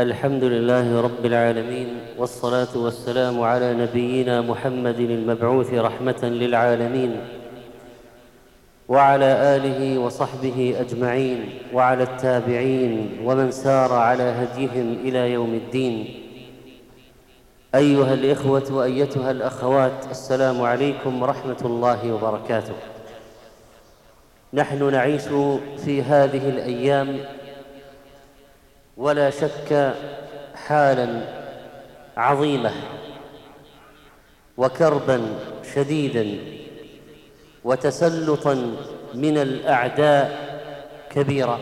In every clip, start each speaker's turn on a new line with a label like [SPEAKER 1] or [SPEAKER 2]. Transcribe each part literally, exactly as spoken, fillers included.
[SPEAKER 1] الحمد لله رب العالمين، والصلاة والسلام على نبينا محمد المبعوث رحمة للعالمين، وعلى آله وصحبه أجمعين، وعلى التابعين ومن سار على هديهم إلى يوم الدين. أيها الإخوة وأيتها الأخوات، السلام عليكم ورحمة الله وبركاته. نحن نعيش في هذه الأيام ولا شك حالا عظيمة وكربا شديدا وتسلطا من الأعداء كبيرا.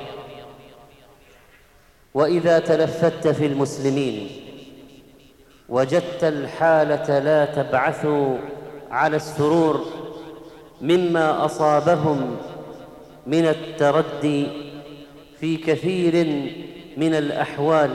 [SPEAKER 1] وإذا تلفت في المسلمين وجدت الحالة لا تبعث على السرور مما أصابهم من التردي في كثير من الأحوال،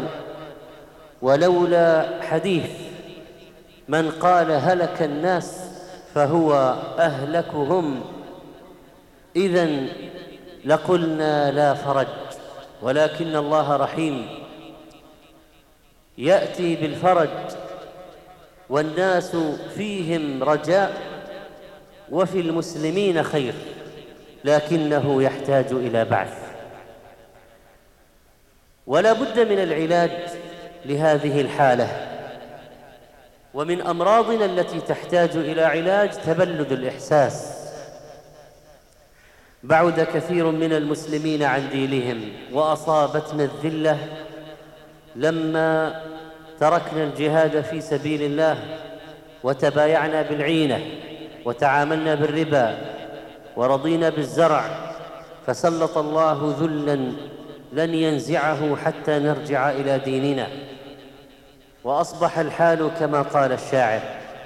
[SPEAKER 1] ولولا حديث من قال هلك الناس فهو أهلكهم إذن لقلنا لا فرج، ولكن الله رحيم يأتي بالفرج والناس فيهم رجاء وفي المسلمين خير، لكنه يحتاج إلى بعث. ولا بد من العلاج لهذه الحالة. ومن أمراضنا التي تحتاج إلى علاج تبلد الإحساس. بعد كثير من المسلمين عن دينهم، وأصابتنا الذلة لما تركنا الجهاد في سبيل الله وتبايعنا بالعينة وتعاملنا بالربا ورضينا بالزرع، فسلط الله ذلاً لن ينزعه حتى نرجع إلى ديننا. وأصبح الحال كما قال الشاعر: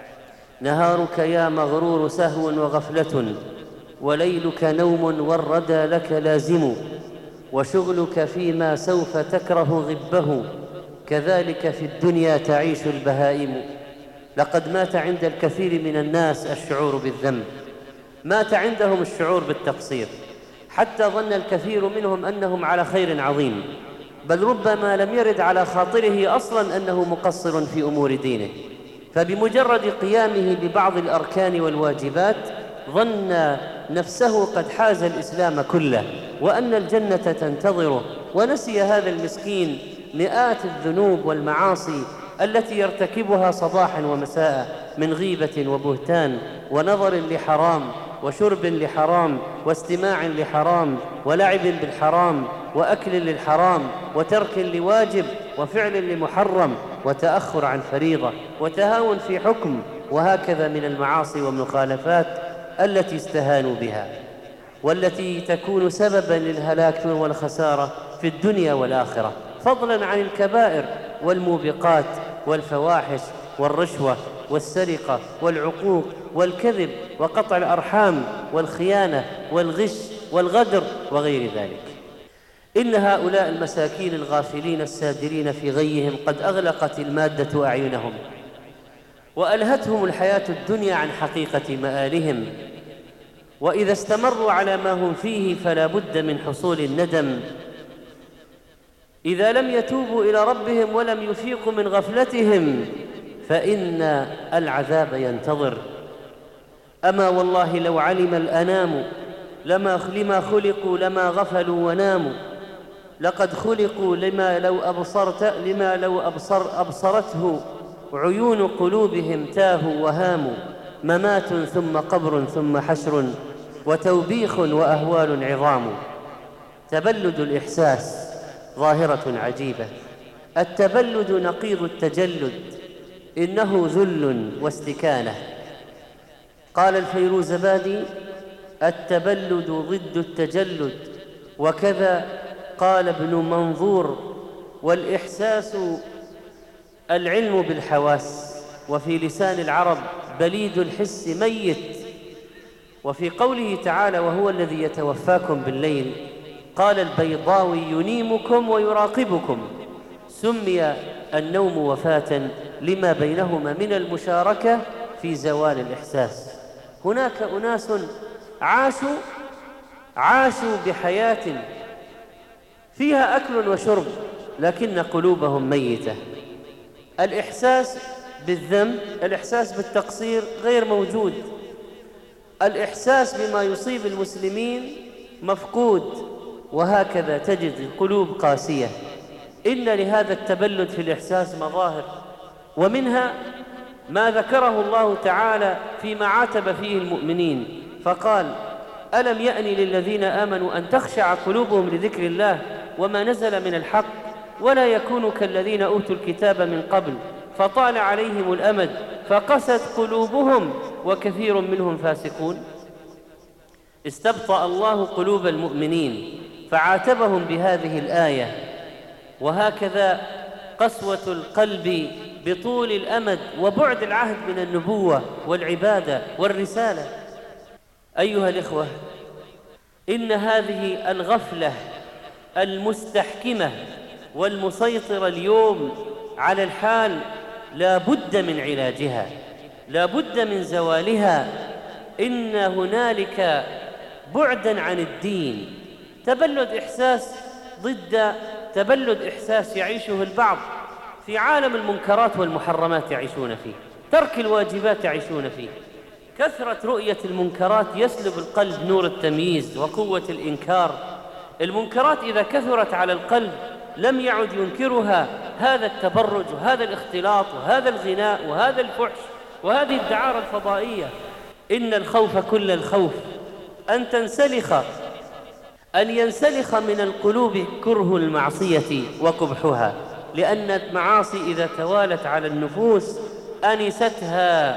[SPEAKER 1] نهارك يا مغرور سهو وغفلة، وليلك نوم والردى لك لازم، وشغلك فيما سوف تكره غبه، كذلك في الدنيا تعيش البهائم. لقد مات عند الكثير من الناس الشعور بالذنب، مات عندهم الشعور بالتقصير، حتى ظن الكثير منهم أنهم على خير عظيم، بل ربما لم يرد على خاطره أصلاً أنه مقصر في أمور دينه، فبمجرد قيامه ببعض الأركان والواجبات ظن نفسه قد حاز الإسلام كله وأن الجنة تنتظره، ونسي هذا المسكين مئات الذنوب والمعاصي التي يرتكبها صباحاً ومساء من غيبة وبهتان ونظر لحرام وشرب لحرام واستماع لحرام ولعب بالحرام وأكل للحرام وترك لواجب وفعل لمحرم وتأخر عن فريضة وتهاون في حكم، وهكذا من المعاصي والمخالفات التي استهانوا بها، والتي تكون سبباً للهلاك والخسارة في الدنيا والآخرة، فضلاً عن الكبائر والموبقات والفواحش والرشوة والسرقة والعقوق والكذب وقطع الأرحام والخيانة والغش والغدر وغير ذلك. إن هؤلاء المساكين الغافلين السادرين في غيهم قد أغلقت المادة أعينهم وألهتهم الحياة الدنيا عن حقيقة مآلهم، وإذا استمروا على ما هم فيه فلا بد من حصول الندم إذا لم يتوبوا إلى ربهم ولم يفيقوا من غفلتهم، فإن العذاب ينتظر. أما والله لو علم الأنام لما لما خلقوا لما غفلوا وناموا، لقد خلقوا لما لو أبصرت لما لو أبصر أبصرته عيون قلوبهم تاهوا وهاموا، ممات ثم قبر ثم حشر وتوبيخ وأهوال عظام. تبلد الإحساس ظاهرة عجيبة. التبلد نقيض التجلد، إنه ذل واستكانة. قال الفيروزبادي: التبلد ضد التجلد، وكذا قال ابن منظور: والإحساس العلم بالحواس، وفي لسان العرب بليد الحس ميت. وفي قوله تعالى: وهو الذي يتوفاكم بالليل، قال البيضاوي: ينيمكم ويراقبكم. سمي النوم وفاة لما بينهما من المشاركة في زوال الإحساس. هناك أناس عاشوا عاشوا بحياة فيها أكل وشرب لكن قلوبهم ميتة. الإحساس بالذنب، الإحساس بالتقصير غير موجود. الإحساس بما يصيب المسلمين مفقود، وهكذا تجد القلوب قاسية. إن لهذا التبلد في الإحساس مظاهر، ومنها ما ذكره الله تعالى فيما عاتب فيه المؤمنين فقال: ألم يأن للذين آمنوا أن تخشع قلوبهم لذكر الله وما نزل من الحق ولا يكونوا كالذين أوتوا الكتاب من قبل فطال عليهم الأمد فقست قلوبهم وكثير منهم فاسقون. استبطأ الله قلوب المؤمنين فعاتبهم بهذه الآية. وهكذا قسوة القلب بطول الأمد وبعد العهد من النبوة والعبادة والرسالة. أيها الإخوة، إن هذه الغفلة المستحكمة والمسيطرة اليوم على الحال لا بد من علاجها، لا بد من زوالها. إن هنالك بعداً عن الدين، تبلد إحساس ضد تبلد إحساس يعيشه البعض في عالم المنكرات والمحرمات يعيشون فيه، ترك الواجبات يعيشون فيه. كثرة رؤية المنكرات يسلب القلب نور التمييز وقوة الإنكار. المنكرات إذا كثرت على القلب لم يعد ينكرها هذا التبرج وهذا الاختلاط وهذا الغناء وهذا الفحش وهذه الدعارة الفضائية. إن الخوف كل الخوف أن تنسلخ أن ينسلخ من القلوب كره المعصية وقبحها، لأن المعاصي إذا توالت على النفوس أنستها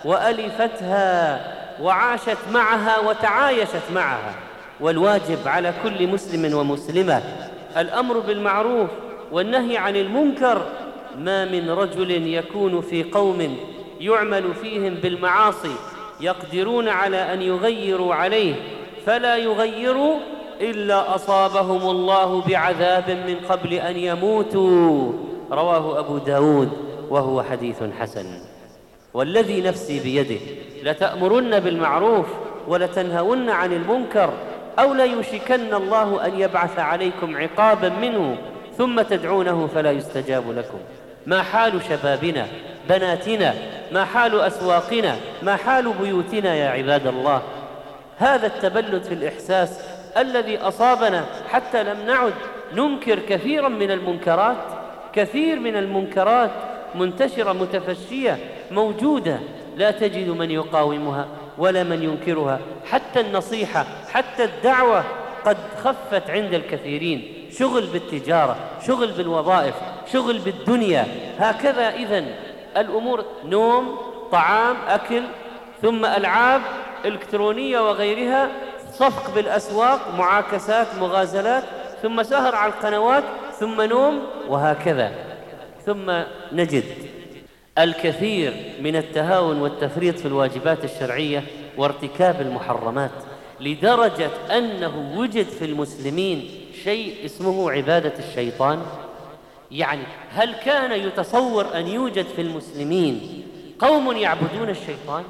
[SPEAKER 1] وألفتها وعاشت معها وتعايشت معها. والواجب على كل مسلم ومسلمة الأمر بالمعروف والنهي عن المنكر. ما من رجل يكون في قوم يعمل فيهم بالمعاصي يقدرون على أن يغيروا عليه فلا يغيروا إلا أصابهم الله بعذاب من قبل أن يموتوا. رواه أبو داود وهو حديث حسن. والذي نفسي بيده لتأمرن بالمعروف ولتنهون عن المنكر أو ليوشكن الله أن يبعث عليكم عقابا منه ثم تدعونه فلا يستجاب لكم. ما حال شبابنا بناتنا؟ ما حال أسواقنا؟ ما حال بيوتنا يا عباد الله؟ هذا التبلد في الإحساس الذي أصابنا حتى لم نعد ننكر كثيرا من المنكرات. كثير من المنكرات منتشرة متفشية موجودة، لا تجد من يقاومها ولا من ينكرها. حتى النصيحة، حتى الدعوة قد خفت عند الكثيرين. شغل بالتجارة، شغل بالوظائف، شغل بالدنيا. هكذا إذن الأمور، نوم، طعام، أكل، ثم ألعاب إلكترونية وغيرها، صفق بالأسواق، معاكسات، مغازلات، ثم سهر على القنوات، ثم نوم، وهكذا. ثم نجد الكثير من التهاون والتفريط في الواجبات الشرعية وارتكاب المحرمات، لدرجة أنه وجد في المسلمين شيء اسمه عبادة الشيطان. يعني هل كان يتصور أن يوجد في المسلمين قوم يعبدون الشيطان؟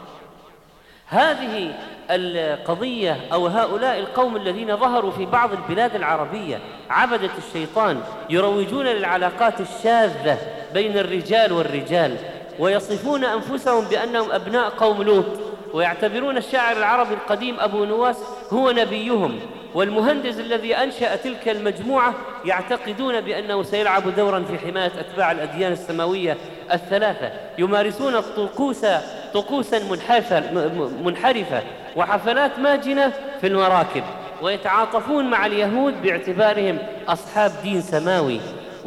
[SPEAKER 1] هذه القضية أو هؤلاء القوم الذين ظهروا في بعض البلاد العربية عبدة الشيطان، يروجون للعلاقات الشاذة بين الرجال والرجال، ويصفون أنفسهم بأنهم أبناء قوم لوط، ويعتبرون الشاعر العربي القديم أبو نواس هو نبيهم، والمهندس الذي أنشأ تلك المجموعة يعتقدون بأنه سيلعب دورا في حماية أتباع الأديان السماوية الثلاثة. يمارسون الطقوس طقوسا منحرفة وحفلات ماجنة في المراكب، ويتعاطفون مع اليهود باعتبارهم أصحاب دين سماوي.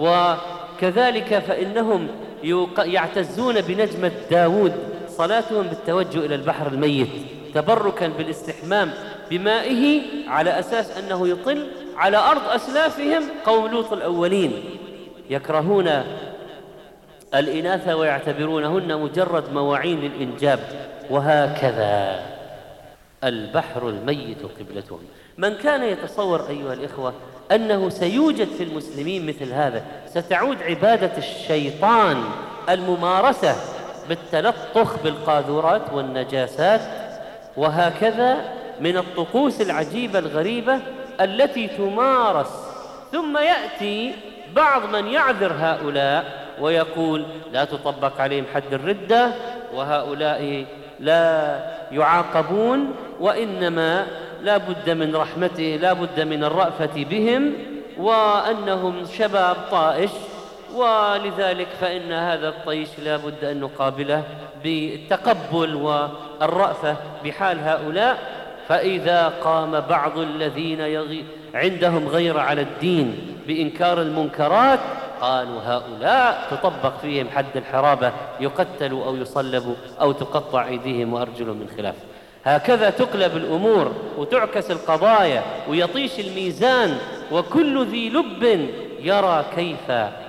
[SPEAKER 1] وكذلك فإنهم يعتزون بنجمة داود، صلاتهم بالتوجه إلى البحر الميت تبركا بالاستحمام بمائه على أساس أنه يطل على أرض أسلافهم قوم لوط الأولين. يكرهون الإناث ويعتبرونهن مجرد مواعين للإنجاب. وهكذا البحر الميت قبلتهم. من كان يتصور أيها الإخوة أنه سيوجد في المسلمين مثل هذا، ستعود عبادة الشيطان الممارسة بالتلطخ بالقاذورات والنجاسات وهكذا من الطقوس العجيبة الغريبة التي تمارس، ثم يأتي بعض من يعذر هؤلاء ويقول لا تطبق عليهم حد الردة، وهؤلاء لا يعاقبون، وإنما لا بد من رحمته، لا بد من الرأفة بهم، وأنهم شباب طائش، ولذلك فإن هذا الطيش لا بد أن نقابله بالتقبل والرأفة بحال هؤلاء. فإذا قام بعض الذين يغي عندهم غير على الدين بإنكار المنكرات قالوا هؤلاء تطبق فيهم حد الحرابة، يقتلوا أو يصلبوا أو تقطع أيديهم وأرجلهم من خلاف. هكذا تقلب الأمور وتعكس القضايا ويطيش الميزان، وكل ذي لب يرى كيف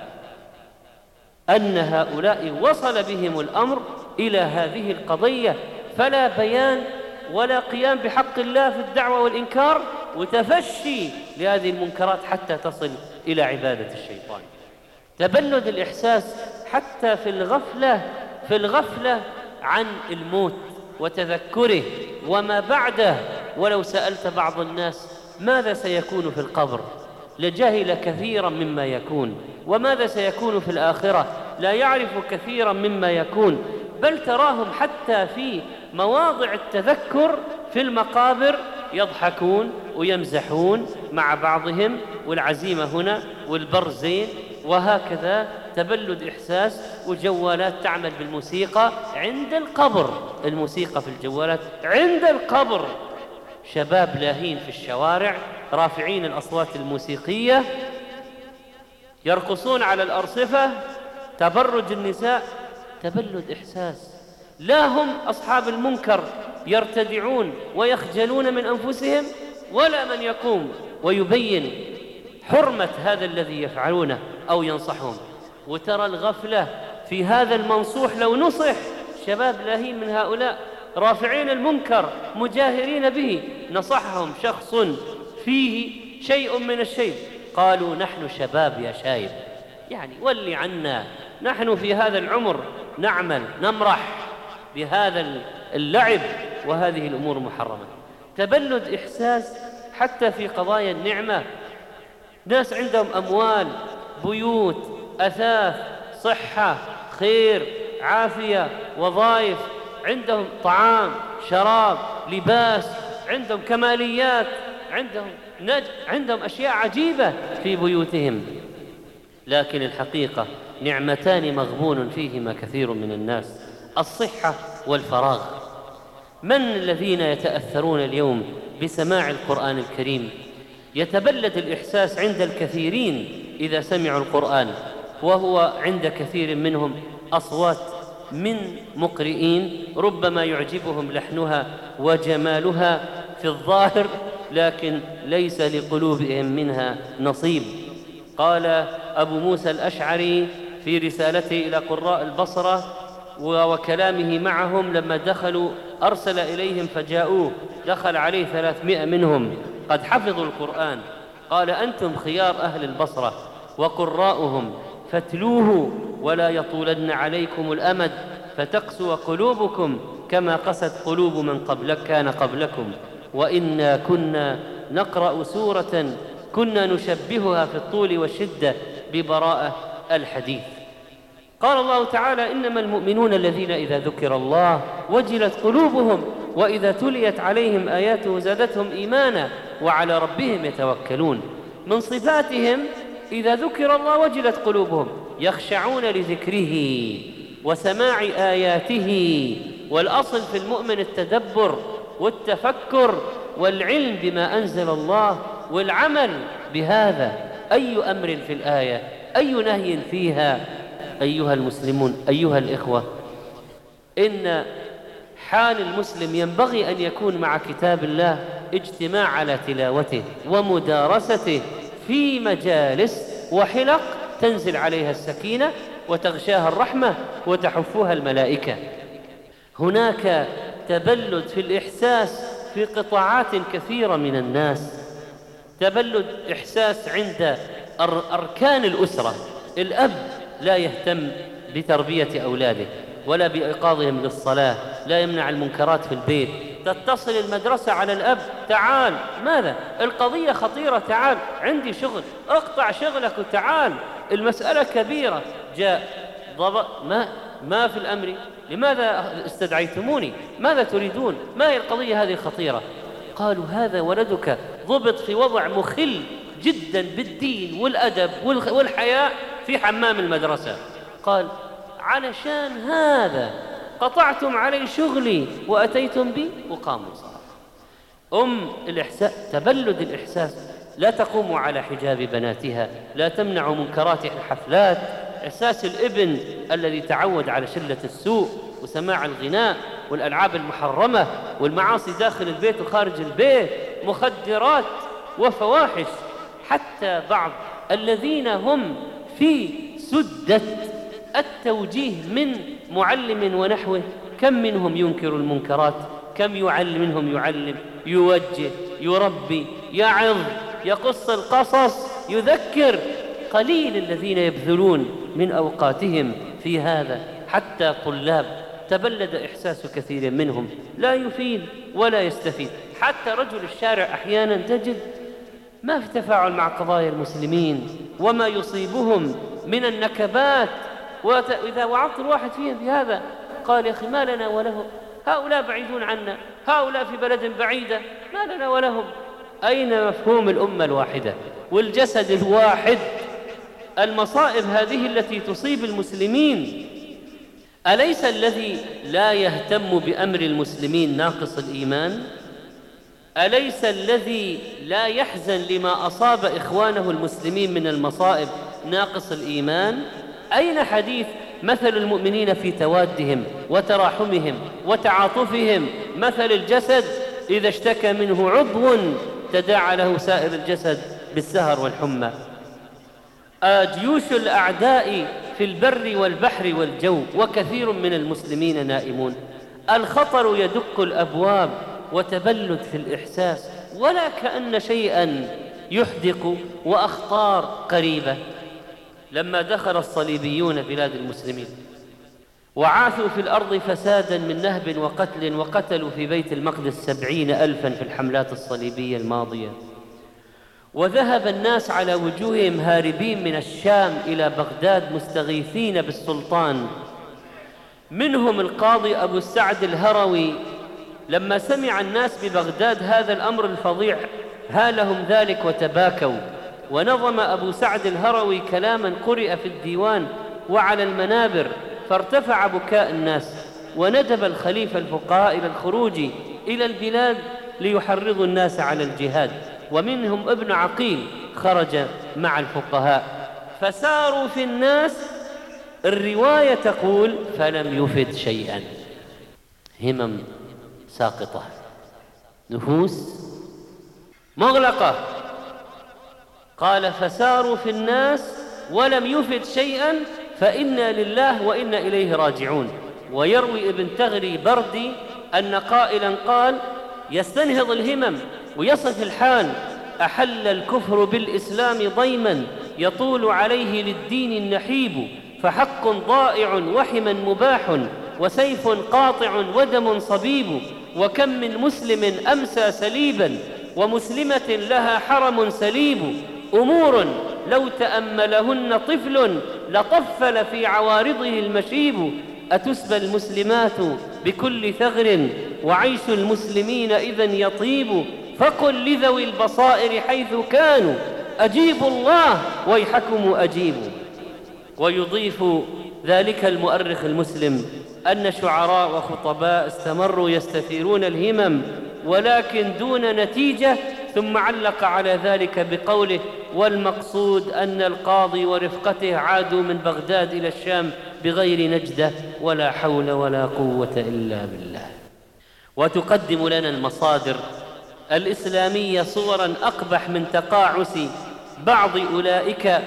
[SPEAKER 1] أن هؤلاء وصل بهم الأمر إلى هذه القضية، فلا بيان ولا قيام بحق الله في الدعوة والإنكار، وتفشي لهذه المنكرات حتى تصل إلى عبادة الشيطان. تبلد الإحساس حتى في الغفلة في الغفلة عن الموت وتذكره وما بعده. ولو سألت بعض الناس ماذا سيكون في القبر لجهل كثيرا مما يكون، وماذا سيكون في الآخرة لا يعرف كثيرا مما يكون، بل تراهم حتى في مواضع التذكر في المقابر يضحكون ويمزحون مع بعضهم، والعزيمة هنا والبرزين، وهكذا تبلد إحساس. وجوالات تعمل بالموسيقى عند القبر، الموسيقى في الجوالات عند القبر، شباب لاهين في الشوارع رافعين الأصوات الموسيقية يرقصون على الأرصفة، تبرج النساء، تبلد إحساس. لا هم أصحاب المنكر يرتدعون ويخجلون من أنفسهم، ولا من يقوم ويبين حرمة هذا الذي يفعلونه أو ينصحهم. وترى الغفلة في هذا المنصوح، لو نصح شباب لاهين من هؤلاء رافعين المنكر مجاهرين به، نصحهم شخص فيه شيء من الشيب قالوا نحن شباب يا شايب، يعني ولي عنا، نحن في هذا العمر نعمل نمرح بهذا اللعب، وهذه الأمور محرمة. تبلد إحساس حتى في قضايا النعمة، ناس عندهم أموال، بيوت، أثاث، صحة، خير، عافية، وظائف، عندهم طعام، شراب، لباس، عندهم كماليات، عندهم نج... عندهم أشياء عجيبة في بيوتهم، لكن الحقيقة نعمتان مغبون فيهما كثير من الناس: الصحة والفراغ. من الذين يتأثرون اليوم بسماع القرآن الكريم؟ يتبلد الإحساس عند الكثيرين إذا سمعوا القرآن، وهو عند كثير منهم أصوات من مقرئين ربما يعجبهم لحنها وجمالها في الظاهر، لكن ليس لقلوبهم منها نصيب. قال أبو موسى الأشعري في رسالته إلى قراء البصرة وكلامه معهم لما دخلوا أرسل إليهم فجاءوه، دخل عليه ثلاثمائة منهم قد حفظوا القرآن، قال أنتم خيار أهل البصرة وقراؤهم، فاتلوه ولا يطولن عليكم الأمد فتقسو قلوبكم كما قست قلوب من قبلك كان قبلكم، وإنا كنا نقرأ سورة كنا نشبهها في الطول والشدة ببراءة الحديث. قال الله تعالى: إنما المؤمنون الذين إذا ذكر الله وجلت قلوبهم وإذا تليت عليهم آياته زادتهم إيمانا وعلى ربهم يتوكلون. من صفاتهم إذا ذكر الله وجلت قلوبهم، يخشعون لذكره وسماع آياته. والأصل في المؤمن التدبر والتفكر والعلم بما أنزل الله والعمل بهذا. أي أمر في الآية، أي نهي فيها. أيها المسلمون، أيها الإخوة، إن حال المسلم ينبغي أن يكون مع كتاب الله اجتماع على تلاوته ومدارسته في مجالس وحلق تنزل عليها السكينة وتغشاها الرحمة وتحفها الملائكة. هناك تبلد في الإحساس في قطاعات كثيرة من الناس، تبلد إحساس عند أركان الأسرة. الأب لا يهتم بتربية أولاده ولا بإيقاظهم للصلاة، لا يمنع المنكرات في البيت، تتصل المدرسة على الأب: تعال. ماذا؟ القضية خطيرة، تعال، عندي شغل، اقطع شغلك وتعال. المسألة كبيرة. جاء ضبط ما ما في الأمر، لماذا استدعيتموني؟ ماذا تريدون؟ ما هي القضية هذه الخطيرة؟ قالوا هذا ولدك ضبط في وضع مخل جدا بالدين والأدب والحياء في حمام المدرسة. قال علشان هذا قطعتم علي شغلي وأتيتم بي وقاموا صار. أم الإحساس، تبلد الإحساس، لا تقوم على حجاب بناتها، لا تمنع منكرات الحفلات. إحساس الابن الذي تعود على شلة السوء وسماع الغناء والألعاب المحرمة والمعاصي داخل البيت وخارج البيت، مخدرات وفواحش. حتى بعض الذين هم في سدة التوجيه من معلم ونحوه، كم منهم ينكر المنكرات، كم يعلم منهم يعلم، يوجه، يربي، يعظ، يقص القصص، يذكر. قليل الذين يبذلون من أوقاتهم في هذا. حتى طلاب تبلد إحساس كثير منهم، لا يفيد ولا يستفيد. حتى رجل الشارع أحيانا تجد ما في تفاعل مع قضايا المسلمين وما يصيبهم من النكبات. وإذا وعظت الواحد فيهم في هذا قال يا أخي ما لنا ولهم، هؤلاء بعيدون عنا، هؤلاء في بلد بعيدة، ما لنا ولهم. أين مفهوم الأمة الواحدة والجسد الواحد؟ المصائب هذه التي تصيب المسلمين، أليس الذي لا يهتم بأمر المسلمين ناقص الإيمان؟ أليس الذي لا يحزن لما أصاب إخوانه المسلمين من المصائب ناقص الإيمان؟ أين حديث مثل المؤمنين في توادهم وتراحمهم وتعاطفهم مثل الجسد إذا اشتكى منه عضو تداعى له سائر الجسد بالسهر والحمى؟ جيوش الأعداء في البر والبحر والجو وكثير من المسلمين نائمون. الخطر يدق الأبواب وتبلد في الإحساس ولا كأن شيئا يحدق، وأخطار قريبة. لما دخل الصليبيون بلاد المسلمين وعاثوا في الأرض فسادا من نهب وقتل، وقتلوا في بيت المقدس سبعين ألفا في الحملات الصليبية الماضية، وذهب الناس على وجوههم هاربين من الشام إلى بغداد مستغيثين بالسلطان. منهم القاضي أبو السعد الهروي، لما سمع الناس ببغداد هذا الأمر الفظيع هالهم ذلك وتباكوا. ونظم أبو سعد الهروي كلاما قرئ في الديوان وعلى المنابر، فارتفع بكاء الناس، وندب الخليفة الفقهاء إلى الخروج إلى البلاد ليحرضوا الناس على الجهاد. ومنهم ابن عقيل خرج مع الفقهاء فساروا في الناس. الرواية تقول فلم يفد شيئا، همم ساقطة، نفوس مغلقة. قال فساروا في الناس ولم يفد شيئا فإنا لله وإنا إليه راجعون. ويروي ابن تغري بردي أن قائلا قال يستنهض الهمم ويصف الحال: أحل الكفر بالإسلام ضيما يطول عليه للدين النحيب، فحق ضائع وحما مباح وسيف قاطع ودم صبيب. وكم من مسلم أمسى سليبا ومسلمة لها حرم سليب، أمور لو تأملهن طفل لطفل في عوارضه المشيب. أتسبى المسلمات بكل ثغر وعيش المسلمين إذن يطيب، فقل لذوي البصائر حيث كانوا أجيبوا الله ويحكم أجيبوا. ويضيف ذلك المؤرخ المسلم أن شعراء وخطباء استمروا يستثيرون الهمم ولكن دون نتيجة، ثم علق على ذلك بقوله: والمقصود أن القاضي ورفقته عادوا من بغداد إلى الشام بغير نجدة ولا حول ولا قوة إلا بالله. وتقدم لنا المصادر الإسلامية صورا أقبح من تقاعس بعض أولئك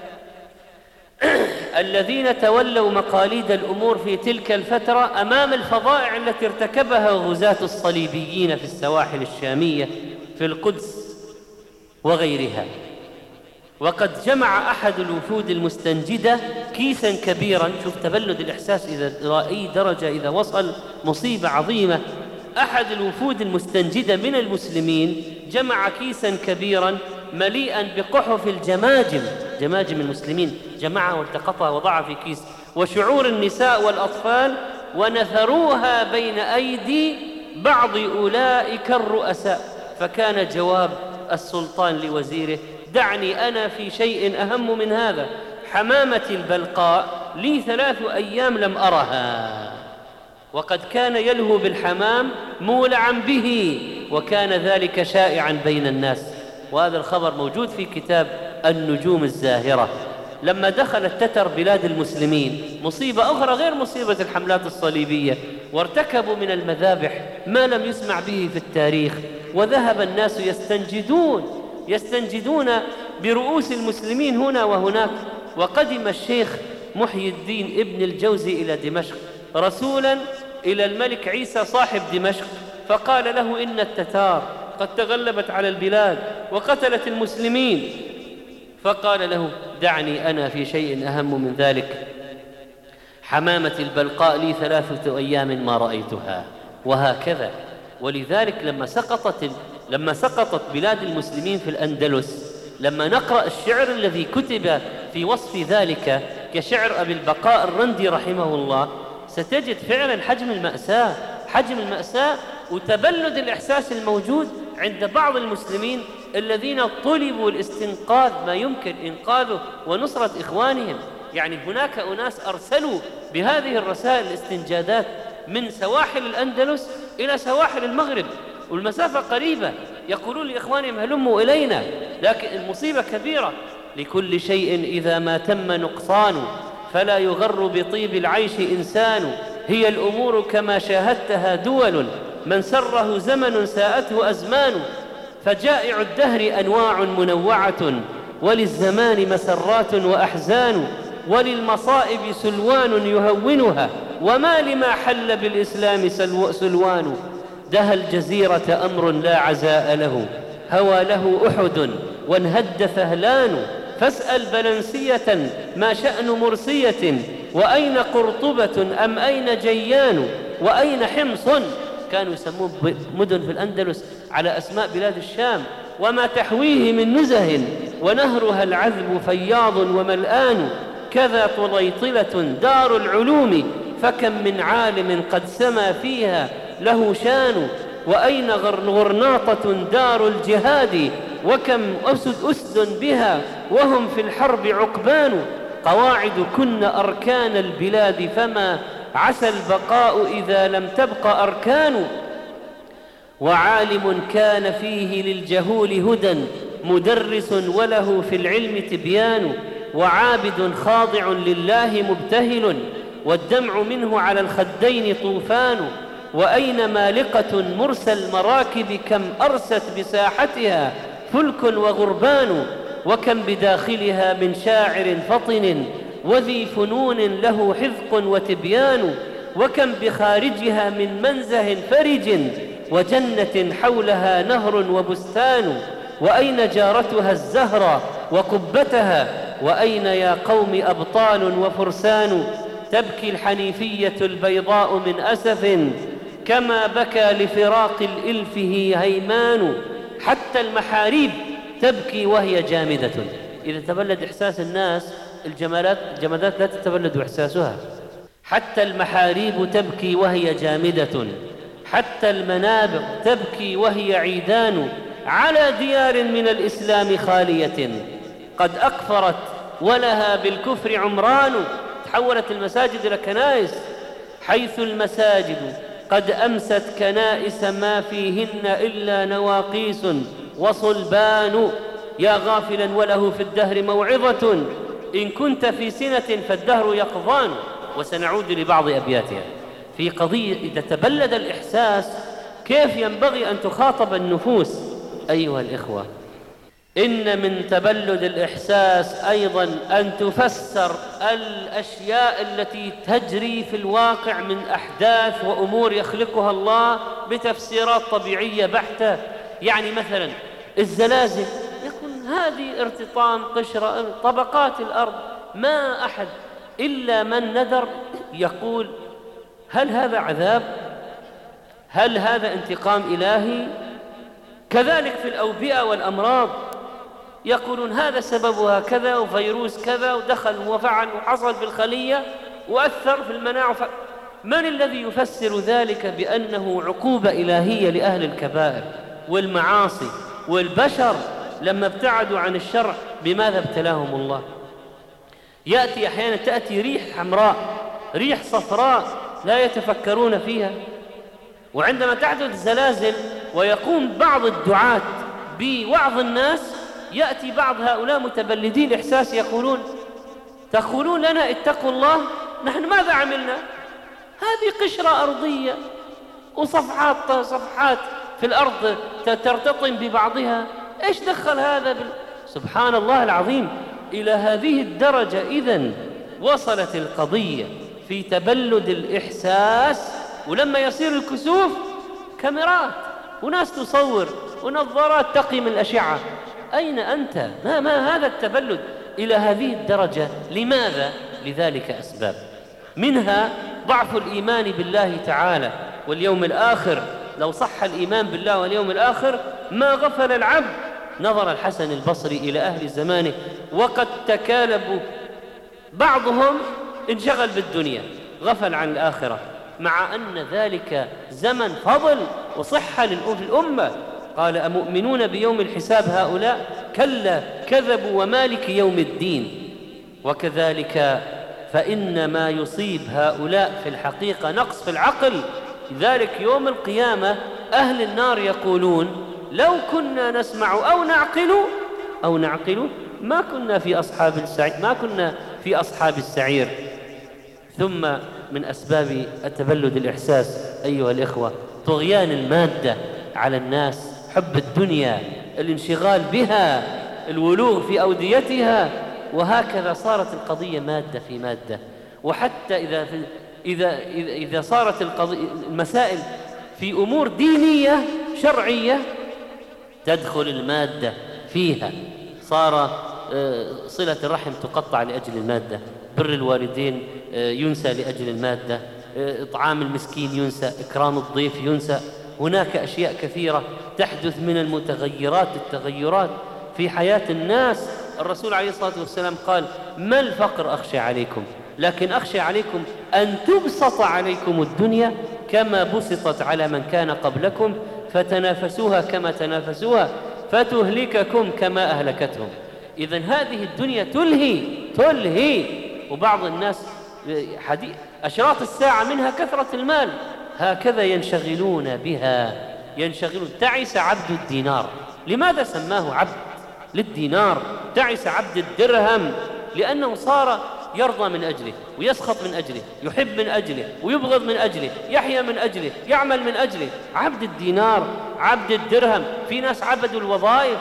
[SPEAKER 1] الذين تولوا مقاليد الأمور في تلك الفترة أمام الفظائع التي ارتكبها غزاة الصليبيين في السواحل الشامية في القدس وغيرها. وقد جمع أحد الوفود المستنجدة كيسا كبيرا، شوف تبلد الإحساس إذا إلى أي درجة إذا وصل مصيبة عظيمة. أحد الوفود المستنجدة من المسلمين جمع كيسا كبيرا مليئا بقحف الجماجم، جماجم المسلمين، جمعها والتقطها وضعها في كيس، وشعور النساء والأطفال، ونثروها بين أيدي بعض أولئك الرؤساء. فكان جواب السلطان لوزيره: دعني أنا في شيء أهم من هذا، حمامتي البلقاء لي ثلاث أيام لم أرها. وقد كان يلهو بالحمام مولعا به، وكان ذلك شائعا بين الناس. وهذا الخبر موجود في كتاب النجوم الزاهرة. لما دخل التتر بلاد المسلمين، مصيبة أخرى غير مصيبة الحملات الصليبية، وارتكبوا من المذابح ما لم يسمع به في التاريخ، وذهب الناس يستنجدون يستنجدون برؤوس المسلمين هنا وهناك. وقدم الشيخ محي الدين ابن الجوزي إلى دمشق رسولا إلى الملك عيسى صاحب دمشق، فقال له: إن التتار قد تغلبت على البلاد وقتلت المسلمين. فقال له: دعني أنا في شيء أهم من ذلك، حمامة البلقاء لي ثلاثة أيام ما رأيتها. وهكذا. ولذلك لما سقطت لما سقطت بلاد المسلمين في الأندلس، لما نقرأ الشعر الذي كتب في وصف ذلك كشعر أبي البقاء الرندي رحمه الله، ستجد فعلا حجم المأساة حجم المأساة وتبلد الإحساس الموجود عند بعض المسلمين الذين طلبوا الاستنقاذ ما يمكن إنقاذه ونصرة إخوانهم. يعني هناك أناس أرسلوا بهذه الرسائل الاستنجادات من سواحل الأندلس إلى سواحل المغرب، والمسافة قريبة، يقولون لإخوانهم: هلموا إلينا. لكن المصيبة كبيرة. لكل شيء إذا ما تم نقصان فلا يغر بطيب العيش إنسان، هي الأمور كما شاهدتها دول، من سره زمن ساءته أزمان. فجائع الدهر أنواع منوعة، وللزمان مسرات وأحزان، وللمصائب سلوان يهونها، وما لما حل بالإسلام سلوان. دهى الجزيرة أمر لا عزاء له، هوى له أحد وانهد ثهلان. فاسأل بلنسية ما شأن مرسية، وأين قرطبة أم أين جيان، وأين حمص. كانوا يسمون مدن في الأندلس على أسماء بلاد الشام. وما تحويه من نزه، ونهرها العذب فياض وملآن. كذا طليطلة دار العلوم، فكم من عالم قد سما فيها له شان. وأين غرناطة دار الجهاد، وكم أسد أسد بها وهم في الحرب عقبان. قواعد كن أركان البلاد، فما عسى البقاء إذا لم تبق أركان. وعالم كان فيه للجهول هدى، مدرس وله في العلم تبيان. وعابد خاضع لله مبتهل، والدمع منه على الخدين طوفان. وأين مالقة مرسى المراكب، كم أرست بساحتها فلك وغربان. وكم بداخلها من شاعر فطن، وذي فنون له حذق وتبيان. وكم بخارجها من منزه فرج، وجنة حولها نهر وبستان. وأين جارتها الزهرة وقبتها، وأين يا قوم أبطال وفرسان. تبكي الحنيفية البيضاء من أسف، كما بكى لفراق الإلف هيمان. حتى المحاريب تبكي وهي جامدة. إذا تبلد إحساس الناس، الجمالات الجمادات لا تتبلد إحساسها. حتى المحاريب تبكي وهي جامدة، حتى المنابر تبكي وهي عيدان. على ديار من الإسلام خالية، قد أكفرت ولها بالكفر عمران. تحولت المساجد إلى كنائس، حيث المساجد قد أمست كنائس، ما فيهن إلا نواقيس وصلبان. يا غافلا وله في الدهر موعظة، إن كنت في سنة فالدهر يقظان. وسنعود لبعض أبياتها في قضية إذا تبلد الإحساس كيف ينبغي أن تخاطب النفوس. أيها الإخوة، إن من تبلد الإحساس أيضا أن تفسر الأشياء التي تجري في الواقع من أحداث وأمور يخلقها الله بتفسيرات طبيعية بحتة. يعني مثلا الزلازل، يكون هذه ارتطام قشرة طبقات الأرض، ما أحد إلا من ندر يقول: هل هذا عذاب؟ هل هذا انتقام إلهي؟ كذلك في الأوبئة والأمراض،
[SPEAKER 2] يقولون هذا سببها كذا وفيروس كذا ودخل وفعل وحصل في الخلية وأثر في المناعة. ف... من الذي يفسر ذلك بأنه عقوبة إلهية لأهل الكبائر والمعاصي؟ والبشر لما ابتعدوا عن الشرع بماذا ابتلاهم الله؟ يأتي أحيانا تأتي ريح حمراء، ريح صفراء لا يتفكرون فيها. وعندما تحدث زلازل ويقوم بعض الدعاة بوعظ الناس، يأتي بعض هؤلاء متبلدي الإحساس يقولون تقولون لنا اتقوا الله، نحن ماذا عملنا؟ هذه قشرة أرضية وصفحات صفحات في الأرض ترتطم ببعضها، إيش دخل هذا بال... سبحان الله العظيم. إلى هذه الدرجة إذن وصلت القضية في تبلد الإحساس. ولما يصير الكسوف كاميرات وناس تصور ونظارات تقي من الأشعة. أين أنت؟ ما, ما هذا التبلد إلى هذه الدرجة؟ لماذا؟ لذلك أسباب، منها ضعف الإيمان بالله تعالى واليوم الآخر. لو صح الإيمان بالله واليوم الآخر ما غفل العبد. نظر الحسن البصري إلى أهل زمانه وقد تكالبوا، بعضهم انشغل بالدنيا غفل عن الآخرة، مع أن ذلك زمن فضل وصحة للأمة. قال أمؤمنون بيوم الحساب هؤلاء؟ كلا كذبوا ومالك يوم الدين. وكذلك فإن ما يصيب هؤلاء في الحقيقة نقص في العقل. لذلك يوم القيامة أهل النار يقولون لو كنا نسمع أو نعقل أو نعقل ما كنا في أصحاب السعير ما كنا في أصحاب السعير. ثم من أسباب التبلد الإحساس أيها الإخوة طغيان المادة على الناس، حب الدنيا، الانشغال بها، الولوغ في أوديتها، وهكذا صارت القضية مادة في مادة. وحتى إذا في إذا إذا, إذا صارت القضية المسائل في أمور دينية شرعية تدخل المادة فيها. صار صلة الرحم تقطع لأجل المادة، بر الوالدين ينسى لأجل المادة، إطعام المسكين ينسى، إكرام الضيف ينسى. هناك أشياء كثيرة تحدث من المتغيرات التغيرات في حياة الناس. الرسول عليه الصلاة والسلام قال ما الفقر أخشى عليكم، لكن أخشى عليكم أن تبسط عليكم الدنيا كما بسطت على من كان قبلكم فتنافسوها كما تنافسوها فتهلككم كما أهلكتهم. إذن هذه الدنيا تلهي تلهي. وبعض الناس حديث أشراط الساعة منها كثرة المال، هكذا ينشغلون بها ينشغلون. تعس عبد الدينار. لماذا سماه عبد؟ للدينار. تعس عبد الدرهم لأنه صار يرضى من أجله ويسخط من أجله، يحب من أجله ويبغض من أجله، يحيا من أجله، يعمل من أجله. عبد الدينار، عبد الدرهم. في ناس عبدوا الوظائف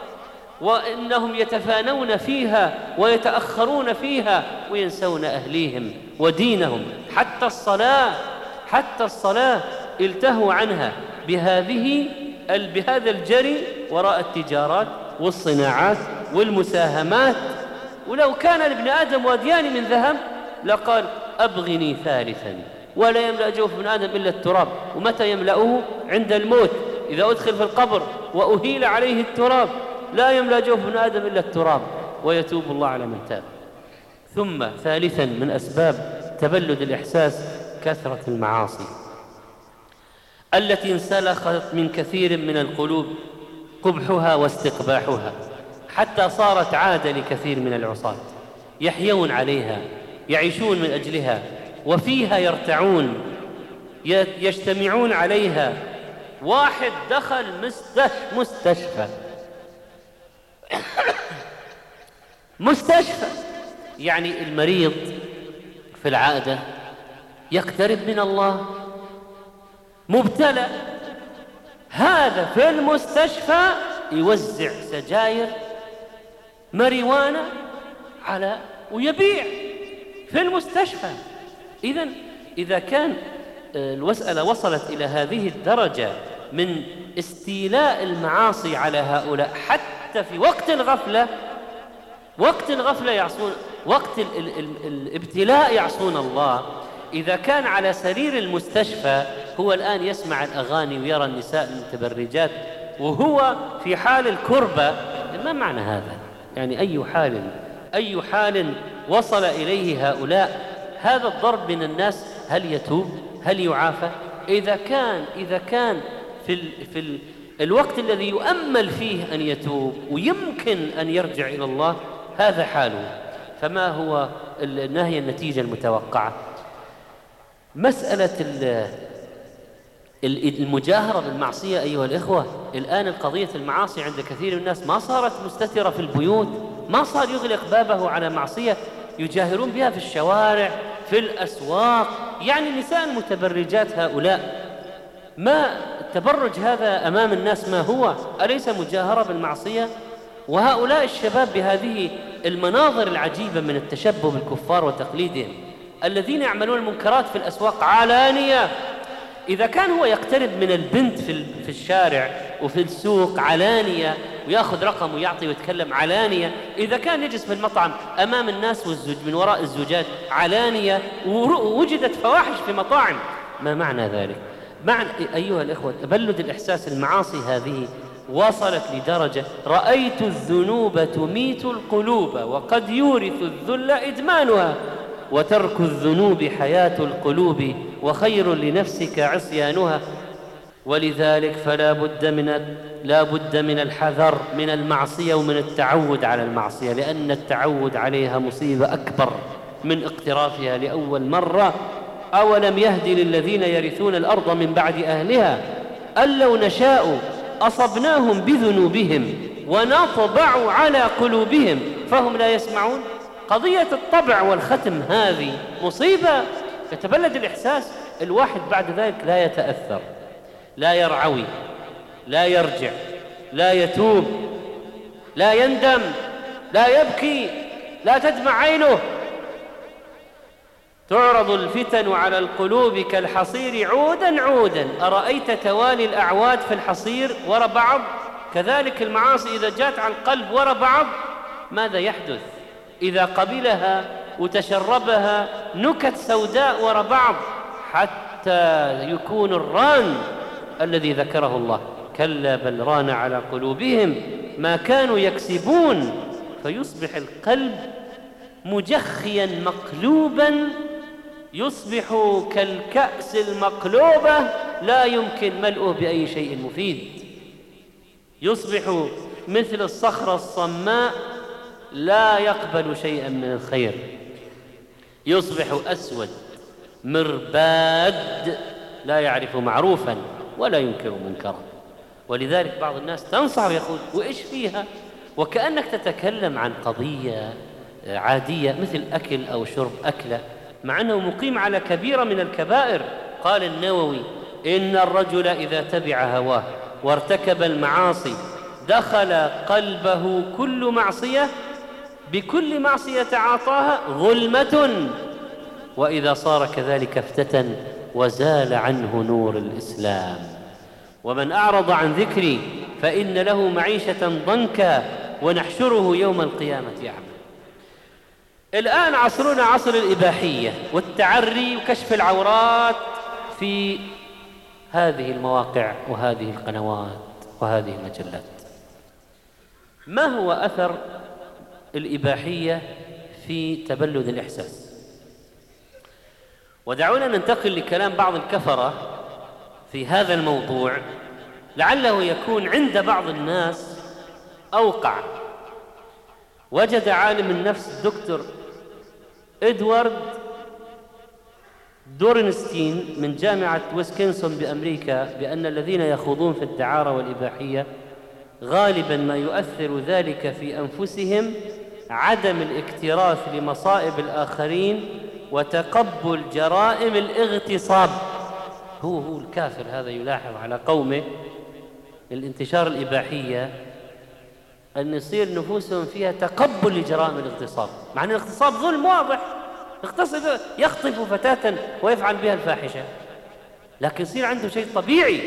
[SPEAKER 2] وإنهم يتفانون فيها ويتأخرون فيها وينسون أهليهم ودينهم. حتى الصلاة حتى الصلاة التهوا عنها بهذه بهذا الجري وراء التجارات والصناعات والمساهمات. ولو كان لابن آدم واديان من ذهب لقال أبغني ثالثا، ولا يملأ جوف ابن آدم إلا التراب. ومتى يملأه؟ عند الموت، إذا أدخل في القبر وأهيل عليه التراب لا يملأ جوف ابن آدم إلا التراب، ويتوب الله على من تاب. ثم ثالثا من أسباب تبلد الإحساس كثرة المعاصي التي انسلخت من كثير من القلوب قبحها واستقباحها، حتى صارت عادة لكثير من العصاة، يحيون عليها، يعيشون من أجلها، وفيها يرتعون، يجتمعون عليها. واحد دخل مستشفى مستشفى يعني المريض في العادة يقترب من الله، مبتلى، هذا في المستشفى يوزع سجاير مريوانة على ويبيع في المستشفى. إذن إذا كان المسألة وصلت إلى هذه الدرجة من استيلاء المعاصي على هؤلاء حتى في وقت الغفلة، وقت الغفلة يعصون، وقت ال ال ال الابتلاء يعصون الله. إذا كان على سرير المستشفى هو الآن يسمع الأغاني ويرى النساء المتبرجات، وهو في حال الكربة واحدة. ما معنى هذا؟ يعني أي حال أي حال وصل إليه هؤلاء هذا الضرب من الناس؟ هل يتوب؟ هل يعافى؟ إذا كان إذا كان في ال في ال الوقت الذي يؤمل فيه أن يتوب ويمكن أن يرجع إلى الله هذا حاله، فما هو النهي النتيجة المتوقعة؟ مسألة المجاهرة بالمعصية أيها الإخوة، الآن القضية المعاصي عند كثير من الناس ما صارت مستترة في البيوت، ما صار يغلق بابه على معصية، يجاهرون بها في الشوارع في الأسواق. يعني النساء المتبرجات هؤلاء، ما التبرج هذا أمام الناس ما هو؟ أليس مجاهرة بالمعصية؟ وهؤلاء الشباب بهذه المناظر العجيبة من التشبه بالكفار وتقليدهم، الذين يعملون المنكرات في الأسواق علانية. إذا كان هو يقترب من البنت في في الشارع وفي السوق علانية ويأخذ رقم ويعطي ويتكلم علانية، إذا كان يجلس في المطعم أمام الناس والزوج من وراء الزوجات علانية، ووجدت فواحش في مطاعم، ما معنى ذلك؟ معنى أيها الإخوة تبلد الإحساس، المعاصي هذه وصلت لدرجة رأيت الذنوب تميت القلوب وقد يورث الذل إدمانها، وترك الذنوب حياة القلوب وخير لنفسك عصيانها. ولذلك فلا بد من لا بد من الحذر من المعصية ومن التعود على المعصية، لأن التعود عليها مصيبة أكبر من اقترافها لأول مرة. أولم يهدي للذين يرثون الأرض من بعد أهلها أن لو نشاء أصبناهم بذنوبهم ونطبع على قلوبهم فهم لا يسمعون. قضية الطبع والختم هذه مصيبة، يتبلد الإحساس، الواحد بعد ذلك لا يتأثر، لا يرعوي، لا يرجع، لا يتوب، لا يندم، لا يبكي، لا تدمع عينه. تعرض الفتن على القلوب كالحصير عودا عودا، أرأيت توالي الأعواد في الحصير وراء بعض؟ كذلك المعاصي إذا جاءت على القلب وراء بعض ماذا يحدث؟ إذا قبلها وتشربها نكت سوداء وراء بعض حتى يكون الران الذي ذكره الله، كلا بل ران على قلوبهم ما كانوا يكسبون، فيصبح القلب مجخيا مقلوبا، يصبح كالكأس المقلوبة لا يمكن ملؤه بأي شيء مفيد، يصبح مثل الصخرة الصماء لا يقبل شيئا من الخير، يصبح أسود مرباد لا يعرف معروفا ولا ينكر منكرا. ولذلك بعض الناس تنصح ويقول وإيش فيها، وكأنك تتكلم عن قضية عادية مثل أكل أو شرب أكلة، مع أنه مقيم على كبيرة من الكبائر. قال النووي إن الرجل إذا تبع هواه وارتكب المعاصي دخل قلبه كل معصية بكل معصية تعاطاها ظلمة، وإذا صار كذلك افتتن وزال عنه نور الإسلام. ومن أعرض عن ذكري فإن له معيشة ضنكا ونحشره يوم القيامة أعمى. الآن عصرنا عصر الإباحية والتعري وكشف العورات في هذه المواقع وهذه القنوات وهذه المجلات. ما هو أثر الإباحية في تبلد الإحساس؟ ودعونا ننتقل لكلام بعض الكفرة في هذا الموضوع لعله يكون عند بعض الناس أوقع. وجد عالم النفس الدكتور إدوارد دورنستين من جامعة ويسكنسون بأمريكا بأن الذين يخوضون في الدعارة والإباحية غالباً ما يؤثر ذلك في أنفسهم عدم الاكتراث لمصائب الآخرين وتقبل جرائم الاغتصاب. هو هو الكافر هذا يلاحظ على قومه الانتشار الإباحية أن يصير نفوسهم فيها تقبل لجرائم الاغتصاب، مع أن الاغتصاب ظلم واضح، يغتصب يخطف فتاة ويفعل بها الفاحشة، لكن يصير عنده شيء طبيعي.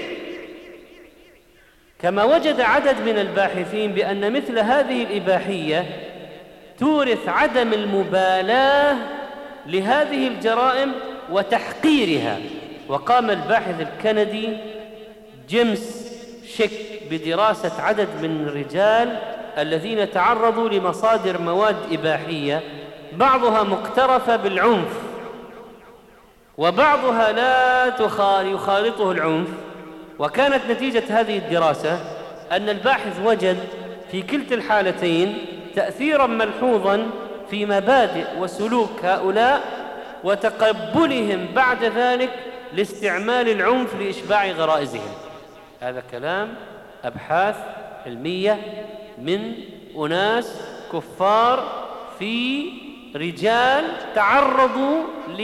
[SPEAKER 2] كما وجد عدد من الباحثين بأن مثل هذه الإباحية تورث عدم المبالاة لهذه الجرائم وتحقيرها. وقام الباحث الكندي جيمس شيك بدراسة عدد من الرجال الذين تعرضوا لمصادر مواد إباحية بعضها مقترفة بالعنف وبعضها لا يخالطه العنف. وكانت نتيجة هذه الدراسة أن الباحث وجد في كلتا الحالتين تأثيراً ملحوظاً في مبادئ وسلوك هؤلاء وتقبلهم بعد ذلك لاستعمال العنف لإشباع غرائزهم. هذا كلام أبحاث علمية من أناس كفار في رجال تعرضوا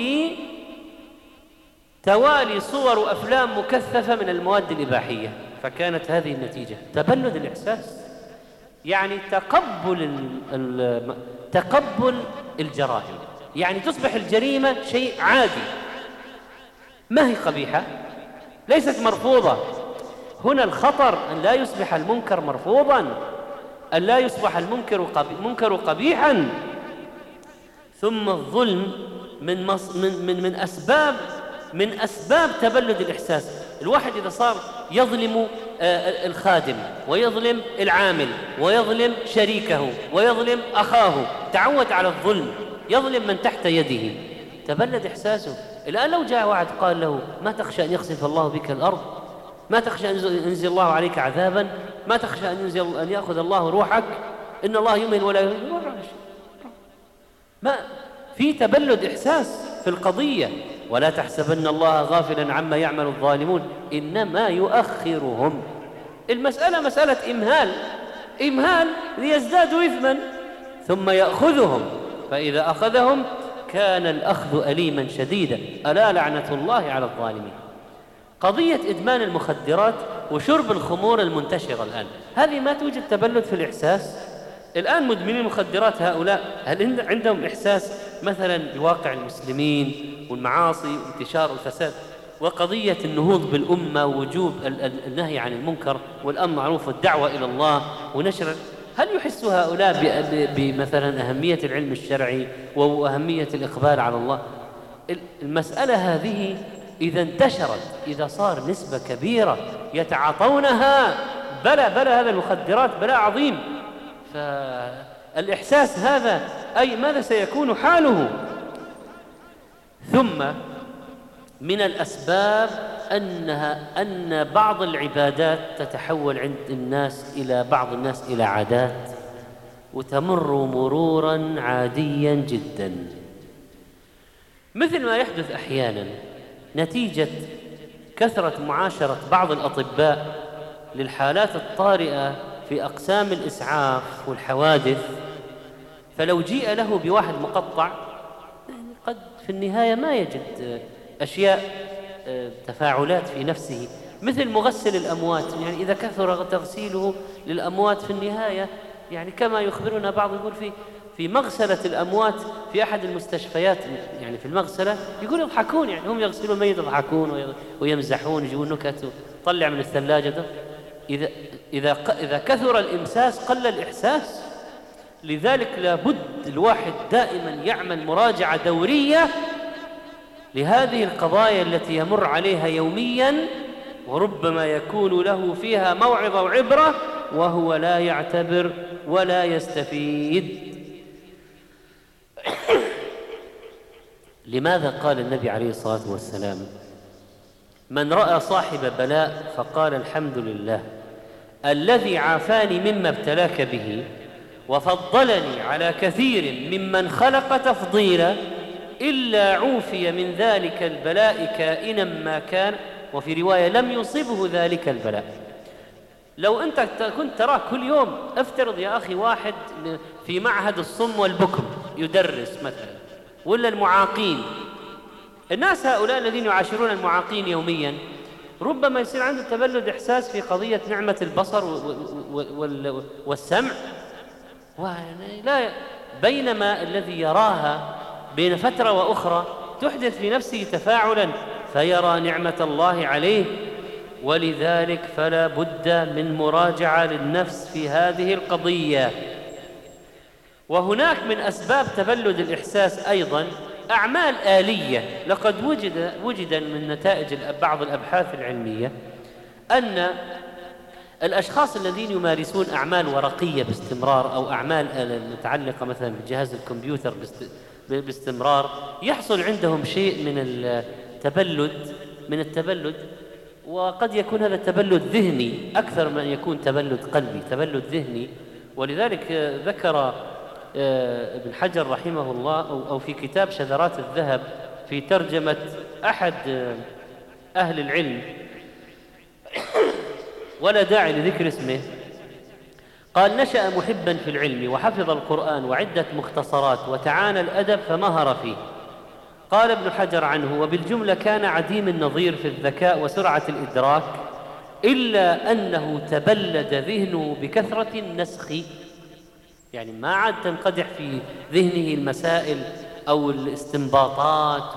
[SPEAKER 2] لتوالي صور وأفلام مكثفة من المواد الإباحية، فكانت هذه النتيجة تبلد الإحساس، يعني تقبل ال تقبل الجرائم، يعني تصبح الجريمة شيء عادي، ما هي قبيحة، ليست مرفوضة. هنا الخطر أن لا يصبح المنكر مرفوضاً، أن لا يصبح المنكر منكر قبيحاً. ثم الظلم من مص من من من أسباب من أسباب تبلد الإحساس. الواحد إذا صار يظلم الخادم ويظلم العامل ويظلم شريكه ويظلم أخاه، تعود على الظلم، يظلم من تحت يده، تبلد إحساسه. الآن لو جاء واحد قال له ما تخشى أن يخسف الله بك الأرض، ما تخشى أن ينزل الله عليك عذابا، ما تخشى أن ينزل أن يأخذ الله روحك، إن الله يمهل ولا يمهل، ما في تبلد إحساس في القضية. ولا تحسبن الله غافلا عما يعمل الظالمون إنما يؤخرهم. المسألة مسألة إمهال، إمهال ليزدادوا إثما ثم يأخذهم، فإذا أخذهم كان الأخذ أليما شديدا، ألا لعنة الله على الظالمين. قضية إدمان المخدرات وشرب الخمور المنتشرة الآن، هذه ما توجد تبلد في الإحساس. الآن مدمنين المخدرات هؤلاء هل عندهم إحساس مثلا بواقع المسلمين والمعاصي وانتشار الفساد وقضية النهوض بالأمة ووجوب النهي عن المنكر والأمر معروف والدعوة إلى الله ونشر، هل يحس هؤلاء بمثلا أهمية العلم الشرعي وأهمية الإقبال على الله؟ المسألة هذه إذا انتشرت، إذا صار نسبة كبيرة يتعاطونها، بلا بلا هذا المخدرات بلا عظيم، فالإحساس هذا أي ماذا سيكون حاله؟ ثم من الأسباب أنها أن بعض العبادات تتحول عند الناس إلى بعض الناس إلى عادات وتمر مرورا عاديا جدا، مثل ما يحدث أحيانا نتيجة كثرة معاشرة بعض الأطباء للحالات الطارئة في أقسام الإسعاف والحوادث، فلو جيء له بواحد مقطع قد في النهاية ما يجد أشياء تفاعلات في نفسه، مثل مغسل الأموات، يعني إذا كثر تغسيله للأموات في النهاية، يعني كما يخبرنا بعض يقول في في مغسلة الأموات في أحد المستشفيات، يعني في المغسلة يقول يضحكون، يعني هم يغسلون الميت يضحكون ويمزحون يجيبون نكت وطلع من الثلاجة. إذا إذا إذا كثر الإمساس قل الإحساس. لذلك لابد الواحد دائما يعمل مراجعة دورية لهذه القضايا التي يمر عليها يوميا، وربما يكون له فيها موعظة وعبرة وهو لا يعتبر ولا يستفيد. لماذا قال النبي عليه الصلاة والسلام من رأى صاحب بلاء فقال الحمد لله الذي عافاني مما ابتلاك به وفضلني على كثير ممن خلق تفضيلا إلا عوفي من ذلك البلاء كائنا ما كان، وفي رواية لم يصبه ذلك البلاء. لو أنت كنت تراه كل يوم، افترض يا أخي واحد في معهد الصم والبكم يدرس مثلا، ولا المعاقين، الناس هؤلاء الذين يعاشرون المعاقين يوميا ربما يصير عنده تبلد إحساس في قضية نعمة البصر والسمع، ولا بينما الذي يراها بين فترة وأخرى تحدث في نفسه تفاعلا فيرى نعمة الله عليه. ولذلك فلا بد من مراجعة للنفس في هذه القضية. وهناك من أسباب تبلد الإحساس أيضا أعمال آلية. لقد وجد وجد من نتائج بعض الأبحاث العلمية أن الأشخاص الذين يمارسون أعمال ورقية باستمرار أو أعمال متعلقة مثلا بجهاز الكمبيوتر باستمرار يحصل عندهم شيء من التبلد من التبلد وقد يكون هذا التبلد ذهني أكثر من أن يكون تبلد قلبي، تبلد ذهني. ولذلك ذكر ابن حجر رحمه الله أو في كتاب شذرات الذهب في ترجمة أحد أهل العلم ولا داعي لذكر اسمه، قال: نشأ محبا في العلم وحفظ القرآن وعدة مختصرات وتعانى الأدب فمهر فيه. قال ابن حجر عنه: وبالجملة كان عديم النظير في الذكاء وسرعة الإدراك، إلا أنه تبلد ذهنه بكثرة النسخ، يعني ما عاد تنقدح في ذهنه المسائل أو الاستنباطات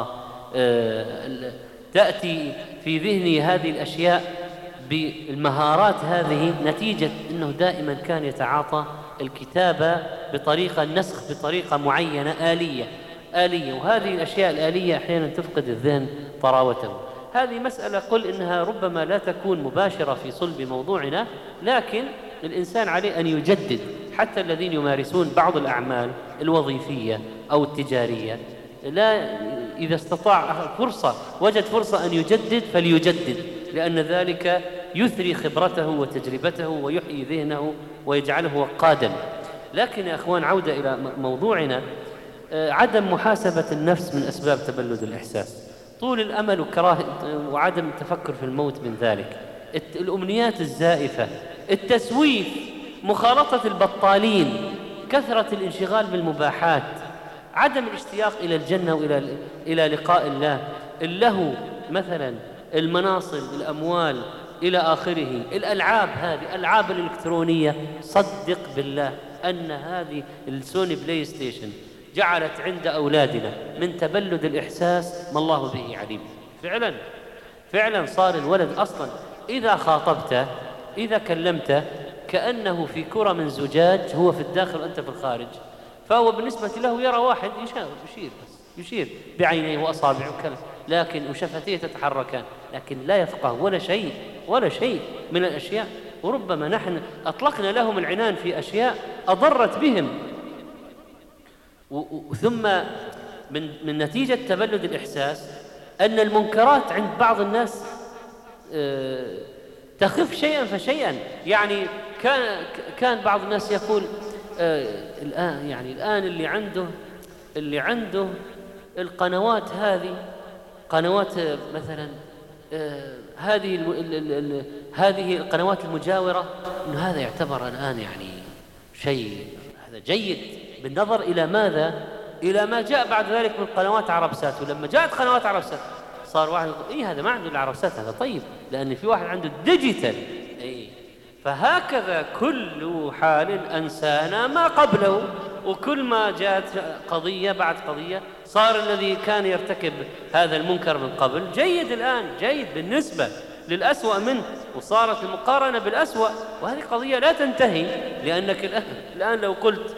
[SPEAKER 2] وتأتي في ذهنه هذه الأشياء بالمهارات هذه، نتيجة أنه دائما كان يتعاطى الكتابة بطريقة النسخ بطريقة معينة آلية آلية وهذه الأشياء الآلية أحيانا تفقد الذهن طراوته. هذه مسألة قل إنها ربما لا تكون مباشرة في صلب موضوعنا، لكن الإنسان عليه أن يجدد. حتى الذين يمارسون بعض الأعمال الوظيفية أو التجارية، لا إذا استطاع فرصة وجد فرصة أن يجدد فليجدد، لأن ذلك يثري خبرته وتجربته ويحيي ذهنه ويجعله وقادا. لكن يا أخوان، عودة إلى موضوعنا، عدم محاسبة النفس من أسباب تبلد الإحساس، طول الأمل وكراهة وعدم التفكر في الموت من ذلك، الأمنيات الزائفة، التسويف، مخالطة البطالين، كثرة الانشغال بالمباحات، عدم الاشتياق إلى الجنة وإلى إلى لقاء الله، اللهو مثلا، المناصب، الأموال إلى آخره، الألعاب هذه الألعاب الإلكترونية. صدق بالله أن هذه السوني بلاي ستيشن جعلت عند أولادنا من تبلد الإحساس ما الله به عليم. فعلا فعلا صار الولد أصلا إذا خاطبته إذا كلمته كأنه في كرة من زجاج، هو في الداخل وأنت في الخارج، فهو بالنسبة له يرى واحد يشاور يشير بس يشير بعينيه وأصابعه وكذا، لكن وشفتيه تتحركان، لكن لا يفقه ولا شيء ولا شيء من الأشياء. وربما نحن أطلقنا لهم العنان في أشياء أضرت بهم. ثم من من نتيجة تبلد الإحساس أن المنكرات عند بعض الناس تخف شيئا فشيئا. يعني كان كان بعض الناس يقول الآن يعني الآن اللي عنده اللي عنده القنوات هذه، قنوات مثلا هذه ال ال ال هذه القنوات المجاورة، إنه هذا يعتبر الآن يعني شيء هذا جيد، بالنظر إلى ماذا؟ إلى ما جاء بعد ذلك من قنوات عربسات. ولما جاءت قنوات عربسات صار واحد يقول إيه هذا ما عنده العربسات، هذا طيب، لأن في واحد عنده ديجيتال. إيه، فهكذا كل حال أنسانا ما قبله، وكل ما جاءت قضية بعد قضية صار الذي كان يرتكب هذا المنكر من قبل جيد الآن، جيد بالنسبة للأسوأ منه، وصارت المقارنة بالأسوأ. وهذه قضية لا تنتهي، لأنك الآن, الآن لو قلت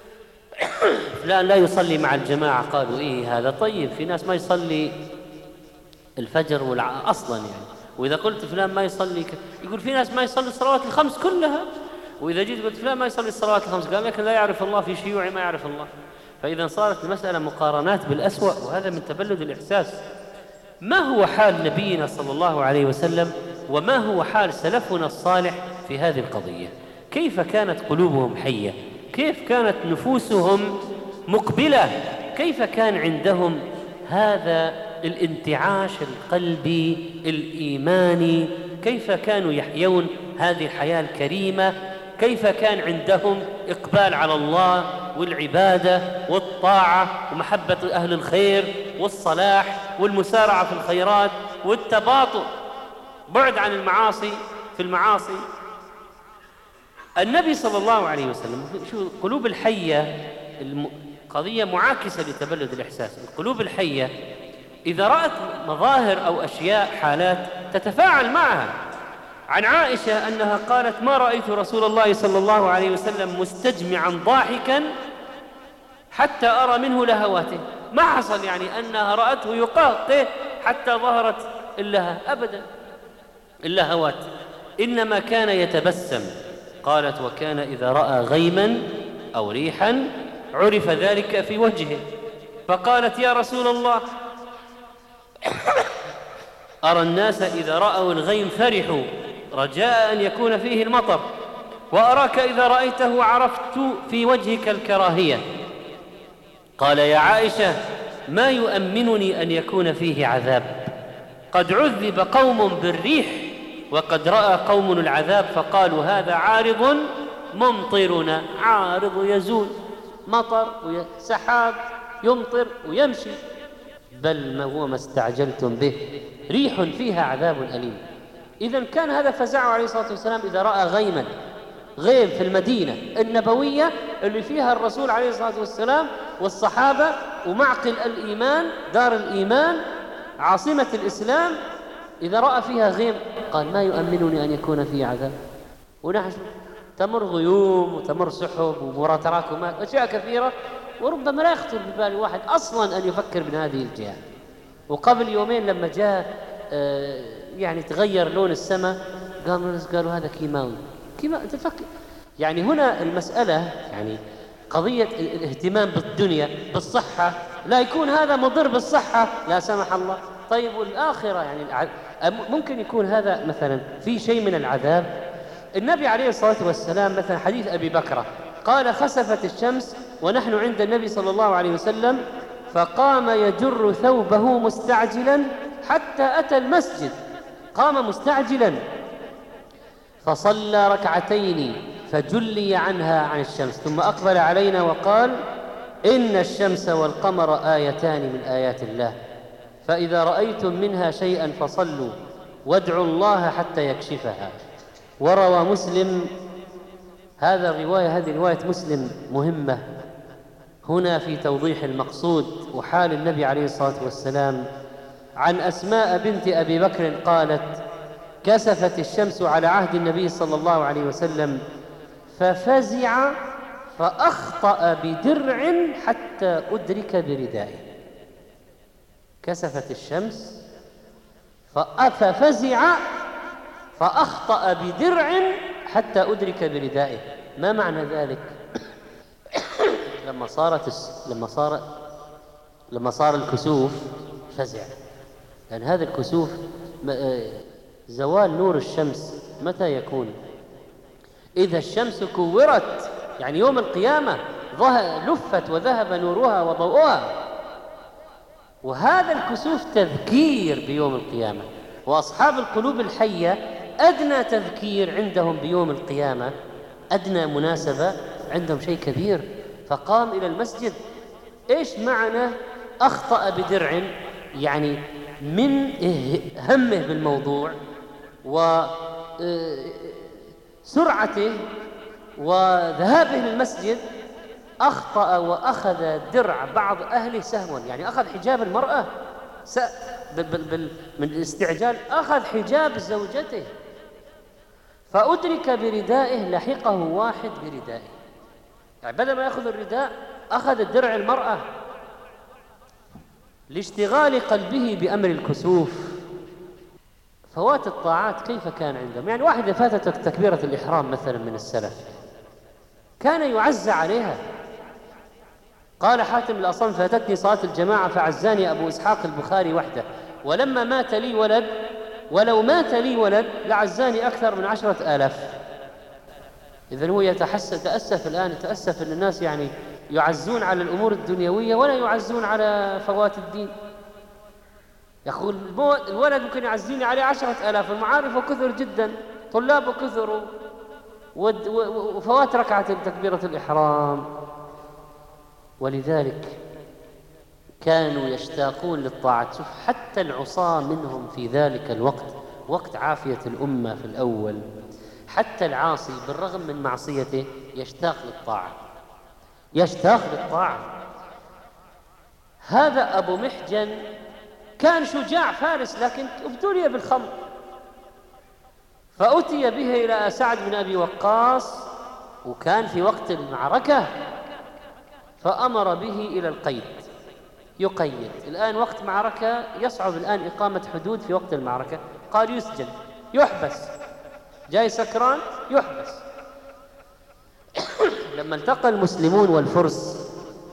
[SPEAKER 2] فلان لا يصلي مع الجماعة، قالوا إيه هذا طيب، في ناس ما يصلي الفجر والع... أصلا يعني. وإذا قلت فلان ما يصلي ك... يقول في ناس ما يصلي الصلوات الخمس كلها. وإذا جيت قلت فلان ما يصلي الصلوات الخمس، قال لكن لا يعرف الله، في شيوعي ما يعرف الله. فإذا صارت المسألة مقارنات بالأسوأ، وهذا من تبلد الإحساس. ما هو حال نبينا صلى الله عليه وسلم وما هو حال سلفنا الصالح في هذه القضية؟ كيف كانت قلوبهم حية؟ كيف كانت نفوسهم مقبلة؟ كيف كان عندهم هذا الانتعاش القلبي الإيماني؟ كيف كانوا يحيون هذه الحياة الكريمة؟ كيف كان عندهم إقبال على الله والعبادة والطاعة ومحبة أهل الخير والصلاح والمسارعة في الخيرات والتباطؤ، بعد عن المعاصي في المعاصي. النبي صلى الله عليه وسلم، شو قلوب الحية قضية معاكسة لتبلد الإحساس. القلوب الحية إذا رأت مظاهر أو أشياء حالات تتفاعل معها. عن عائشة أنها قالت: ما رأيت رسول الله صلى الله عليه وسلم مستجمعا ضاحكا حتى أرى منه لهواته. ما حصل يعني أنها رأته يقهقه حتى ظهرت اللها أبدا اللهوات. إنما كان يتبسم. قالت: وكان إذا رأى غيما أو ريحا عرف ذلك في وجهه. فقالت: يا رسول الله، أرى الناس إذا رأوا الغيم فرحوا رجاء أن يكون فيه المطر، وأراك إذا رأيته عرفت في وجهك الكراهية. قال: يا عائشة، ما يؤمنني أن يكون فيه عذاب؟ قد عذب قوم بالريح وقد رأى قوم العذاب فقالوا هذا عارض ممطرنا. عارض يزول، مطر وسحاب يمطر ويمشي. بل ما هو ما استعجلتم به، ريح فيها عذاب أليم. إذن كان هذا فزعه عليه الصلاة والسلام إذا رأى غيما، غيم في المدينة النبوية اللي فيها الرسول عليه الصلاة والسلام والصحابة ومعقل الإيمان، دار الإيمان، عاصمة الإسلام، إذا رأى فيها غيم قال: ما يؤمنني أن يكون فيه عذاب. ونحن تمر غيوم وتمر سحب وتراكمات أشياء كثيرة، وربما لا يخطر ببال واحد أصلا أن يفكر من هذه الجهة. وقبل يومين لما جاء آه يعني تغير لون السماء، قالوا الناس قالوا هذا كيماوي. كيما تفكر يعني هنا المسألة يعني قضية الاهتمام بالدنيا بالصحة، لا يكون هذا مضر بالصحة لا سمح الله. طيب والآخرة يعني ممكن يكون هذا مثلا في شيء من العذاب. النبي عليه الصلاة والسلام مثلا حديث أبي بكرة قال: خسفت الشمس ونحن عند النبي صلى الله عليه وسلم فقام يجر ثوبه مستعجلا حتى أتى المسجد. قام مستعجلا فصلى ركعتين فجلي عنها عن الشمس، ثم أقبل علينا وقال: إن الشمس والقمر آيتان من آيات الله، فإذا رأيتم منها شيئا فصلوا وادعوا الله حتى يكشفها. وروى مسلم هذا الرواية هذه رواية مسلم مهمة هنا في توضيح المقصود وحال النبي عليه الصلاة والسلام. عن أسماء بنت أبي بكر قالت: كسفت الشمس على عهد النبي صلى الله عليه وسلم ففزع فأخطأ بدرع حتى أدرك بردائه. كسفت الشمس ففزع فأخطأ بدرع حتى أدرك بردائه. ما معنى ذلك؟ لما صارت لما صار لما صار الكسوف فزع، لأن هذا الكسوف زوال نور الشمس متى يكون؟ إذا الشمس كورت، يعني يوم القيامة لفت وذهب نورها وضوءها. وهذا الكسوف تذكير بيوم القيامة، وأصحاب القلوب الحية أدنى تذكير عندهم بيوم القيامة، أدنى مناسبة عندهم شيء كبير. فقام إلى المسجد. إيش معنى أخطأ بدرع؟ يعني من همه بالموضوع وسرعته وذهابه للمسجد أخطأ وأخذ درع بعض أهله سهوا، يعني أخذ حجاب المرأة من الاستعجال، أخذ حجاب زوجته فأدرك بردائه، لحقه واحد بردائه، يعني بدل ما يأخذ الرداء أخذ الدرع المرأة لاشتغال قلبه بأمر الكسوف. فوات الطاعات كيف كان عندهم؟ يعني واحدة فاتت تكبيرة الإحرام مثلا من السلف كان يعز عليها. قال حاتم الأصم: فاتتني صلاة الجماعة فعزاني أبو إسحاق البخاري وحده، ولما مات لي ولد ولو مات لي ولد لعزاني أكثر من عشرة آلاف. إذن هو يتحسس تأسف الآن، يتأسف أن الناس يعني يعزون على الأمور الدنيوية ولا يعزون على فوات الدين. يقول الولد ممكن يعزيني عليه عشرة آلاف، المعارف كثر جدا، طلاب كثر، وفوات ركعة تكبيرة الإحرام. ولذلك كانوا يشتاقون للطاعة. شوف حتى العصاة منهم في ذلك الوقت، وقت عافية الأمة في الأول، حتى العاصي بالرغم من معصيته يشتاق للطاعة، يشتاق للطاعة. هذا أبو محجن كان شجاع فارس، لكن ابتلي بالخمر، فأتي به إلى سعد بن أبي وقاص وكان في وقت المعركة، فأمر به إلى القيد، يقيد. الآن وقت معركة، يصعب الآن إقامة حدود في وقت المعركة، قال يسجن، يحبس. جاي سكران يحبس. لما التقى المسلمون والفرس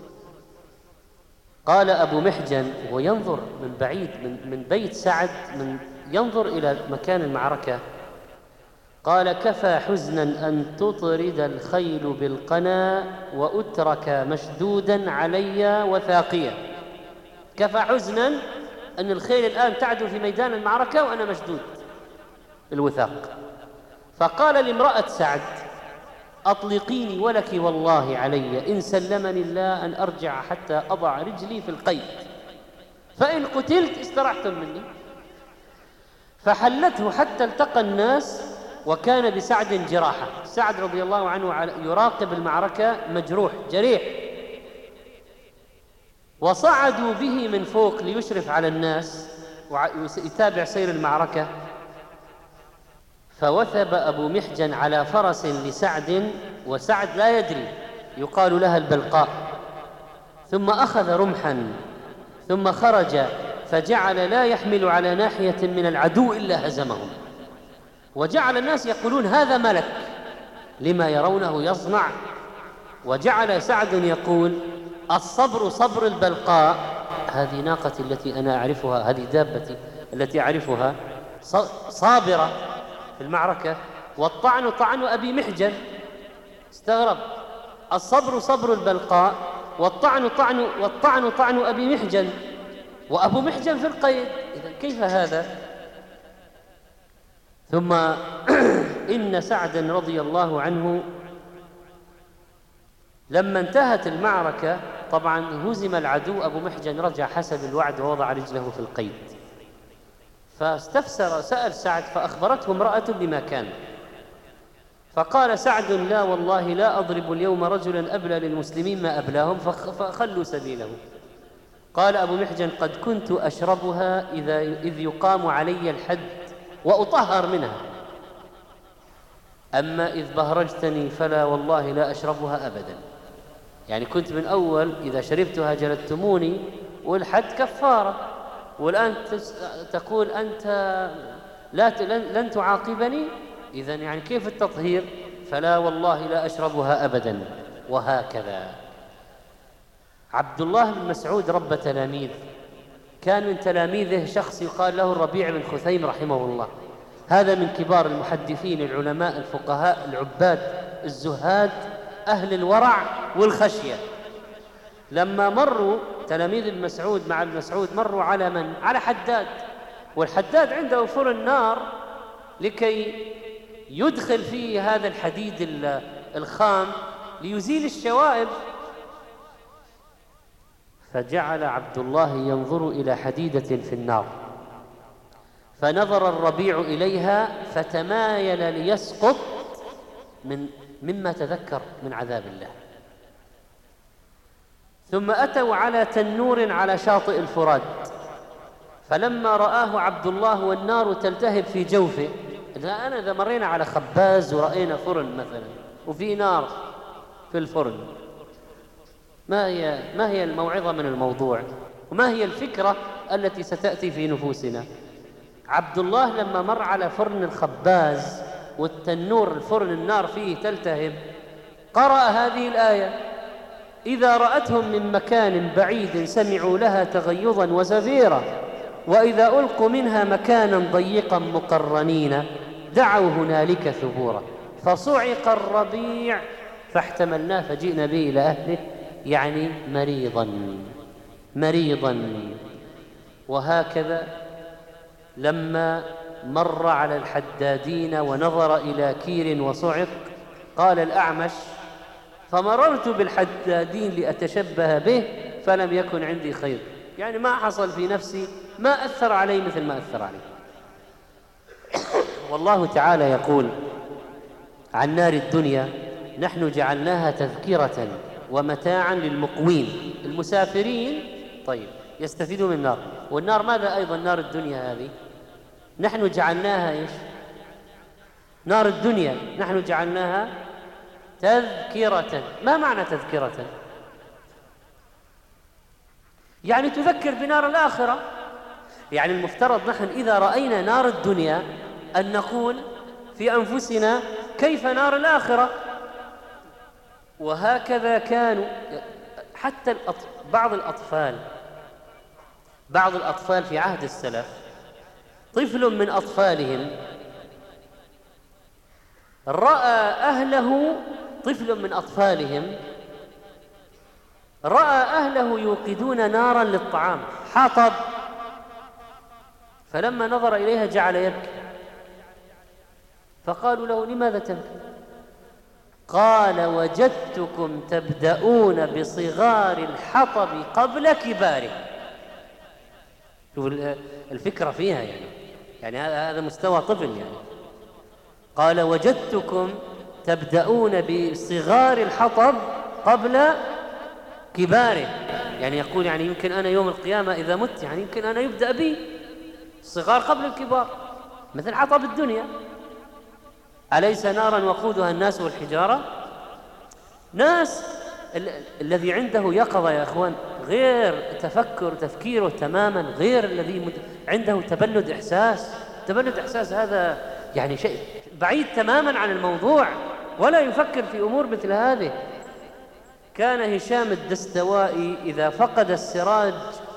[SPEAKER 2] قال أبو محجن وهو ينظر من بعيد من, من بيت سعد، من ينظر إلى مكان المعركة، قال: كفى حزنا أن تطرد الخيل بالقنا وأترك مشدودا علي وثاقيا. كفى حزنا أن الخيل الآن تعدو في ميدان المعركة وأنا مشدود الوثاق. فقال لامرأة سعد: أطلقيني ولك والله علي إن سلمني الله أن أرجع حتى أضع رجلي في القيد، فإن قتلت استرحتم مني. فحلته حتى التقى الناس وكان بسعد جراحة. سعد رضي الله عنه يراقب المعركة مجروح جريح، وصعدوا به من فوق ليشرف على الناس ويتابع سير المعركة. فوثب أبو محجن على فرس لسعد وسعد لا يدري، يقال لها البلقاء، ثم أخذ رمحا ثم خرج فجعل لا يحمل على ناحية من العدو إلا هزمهم، وجعل الناس يقولون: هذا ملك، لما يرونه يصنع. وجعل سعد يقول: الصبر صبر البلقاء، هذه ناقتي التي أنا أعرفها، هذه دابتي التي أعرفها صابرة في المعركة، والطعن طعن أبي محجن. استغرب: الصبر صبر البلقاء والطعن طعن والطعن طعن أبي محجن، وأبو محجن في القيد، إذن كيف هذا؟ ثم إن سعدا رضي الله عنه لما انتهت المعركة، طبعا هزم العدو، أبو محجن رجع حسب الوعد ووضع رجله في القيد. فاستفسر سأل سعد فأخبرته امرأة بما كان، فقال سعد: لا والله لا أضرب اليوم رجلا أبلى للمسلمين ما أبلاهم، فخلوا سبيله. قال أبو محجن: قد كنت أشربها إذا إذ يقام علي الحد وأطهر منها، أما إذ بهرجتني فلا والله لا أشربها أبدا. يعني كنت من أول إذا شربتها جلدتموني والحد كفارة، والآن تقول أنت لا لن تعاقبني، إذن يعني كيف التطهير؟ فلا والله لا أشربها أبدا. وهكذا عبد الله بن مسعود رب تلاميذ، كان من تلاميذه شخص يقال له الربيع بن خثيم رحمه الله، هذا من كبار المحدثين العلماء الفقهاء العباد الزهاد أهل الورع والخشية. لما مروا تلاميذ ابن مسعود مع ابن مسعود مروا على من؟ على حداد، والحداد عنده فرن نار لكي يدخل فيه هذا الحديد الخام ليزيل الشوائب. فجعل عبد الله ينظر إلى حديدة في النار، فنظر الربيع إليها فتمايل ليسقط من مما تذكر من عذاب الله. ثم أتوا على تنور على شاطئ الفرات، فلما رآه عبد الله والنار تلتهب في جوفه، أنا إذا مرينا على خباز ورأينا فرن مثلا وفي نار في الفرن، ما هي ما هي الموعظة من الموضوع؟ وما هي الفكرة التي ستأتي في نفوسنا؟ عبد الله لما مر على فرن الخباز والتنور الفرن النار فيه تلتهب، قرأ هذه الآية: إذا رأتهم من مكان بعيد سمعوا لها تغيظا وزفيرا، وإذا ألقوا منها مكانا ضيقا مقرنين دعوا هنالك ثبورا، فصعق الربيع فاحتملناه فجئنا به إلى أهله، يعني مريضا مريضا. وهكذا لما مر على الحدادين ونظر إلى كير وصعق قال الأعمش: فمررت بالحدادين لأتشبه به فلم يكن عندي خير، يعني ما حصل في نفسي، ما أثر علي مثل ما أثر علي. والله تعالى يقول عن نار الدنيا: نحن جعلناها تذكرة ومتاعا للمقوين. المسافرين طيب يستفيدوا من النار، والنار ماذا أيضا نار الدنيا هذه؟ نحن جعلناها إيش؟ نار الدنيا نحن جعلناها تذكرة. ما معنى تذكرة؟ يعني تذكر بنار الآخرة. يعني المفترض نحن إذا رأينا نار الدنيا أن نقول في أنفسنا كيف نار الآخرة. وهكذا كانوا حتى الأط... بعض الأطفال بعض الأطفال في عهد السلف، طفل من أطفالهم رأى أهله طفل من أطفالهم رأى أهله يوقدون نارا للطعام، حطب، فلما نظر إليها جعل يبكي، فقالوا له: لماذا تبكي؟ قال: وجدتكم تبدأون بصغار الحطب قبل كباره. شوف الفكرة فيها، يعني يعني هذا مستوى طفل. يعني قال: وجدتكم تبدأون بصغار الحطب قبل كباره، يعني يقول يعني يمكن أنا يوم القيامة إذا مت يعني يمكن أنا يبدأ بي الصغار قبل الكبار، مثل حطب الدنيا. أليس نارا وقودها الناس والحجارة؟ ناس ال الذي عنده يقظة يا أخوان، غير تفكر تفكيره تماما، غير الذي عنده تبلد إحساس. تبلد إحساس هذا يعني شيء بعيد تماما عن الموضوع، ولا يفكر في أمور مثل هذه. كان هشام الدستوائي إذا فقد السراج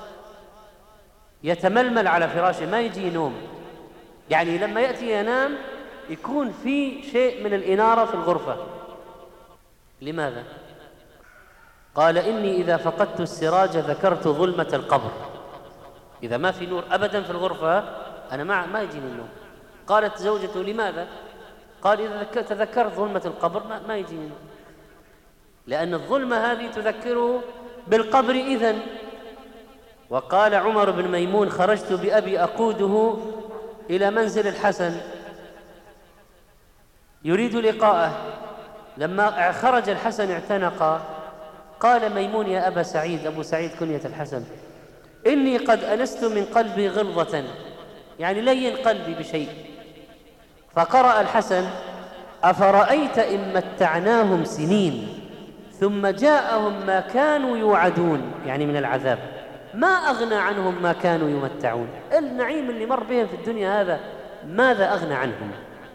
[SPEAKER 2] يتململ على فراشه، ما يجي نوم، يعني لما يأتي ينام يكون في شيء من الإنارة في الغرفة. لماذا؟ قال: إني إذا فقدت السراج ذكرت ظلمة القبر. إذا ما في نور أبدا في الغرفة أنا ما ما يجيني النوم. قالت زوجته: لماذا؟ قال: إذا تذكرت ظلمة القبر ما, ما يجيني النوم، لأن الظلمة هذه تذكره بالقبر إذن. وقال عمر بن ميمون: خرجت بأبي أقوده إلى منزل الحسن يريد لقاءه، لما خرج الحسن اعتنق. قال ميمون: يا أبا سعيد، أبو سعيد كنية الحسن، إني قد أنست من قلبي غلظة، يعني لين قلبي بشيء. فقرأ الحسن: أفرأيت إن متعناهم سنين ثم جاءهم ما كانوا يوعدون، يعني من العذاب، ما أغنى عنهم ما كانوا يمتعون. النعيم اللي مر بهم في الدنيا هذا ماذا أغنى عنهم؟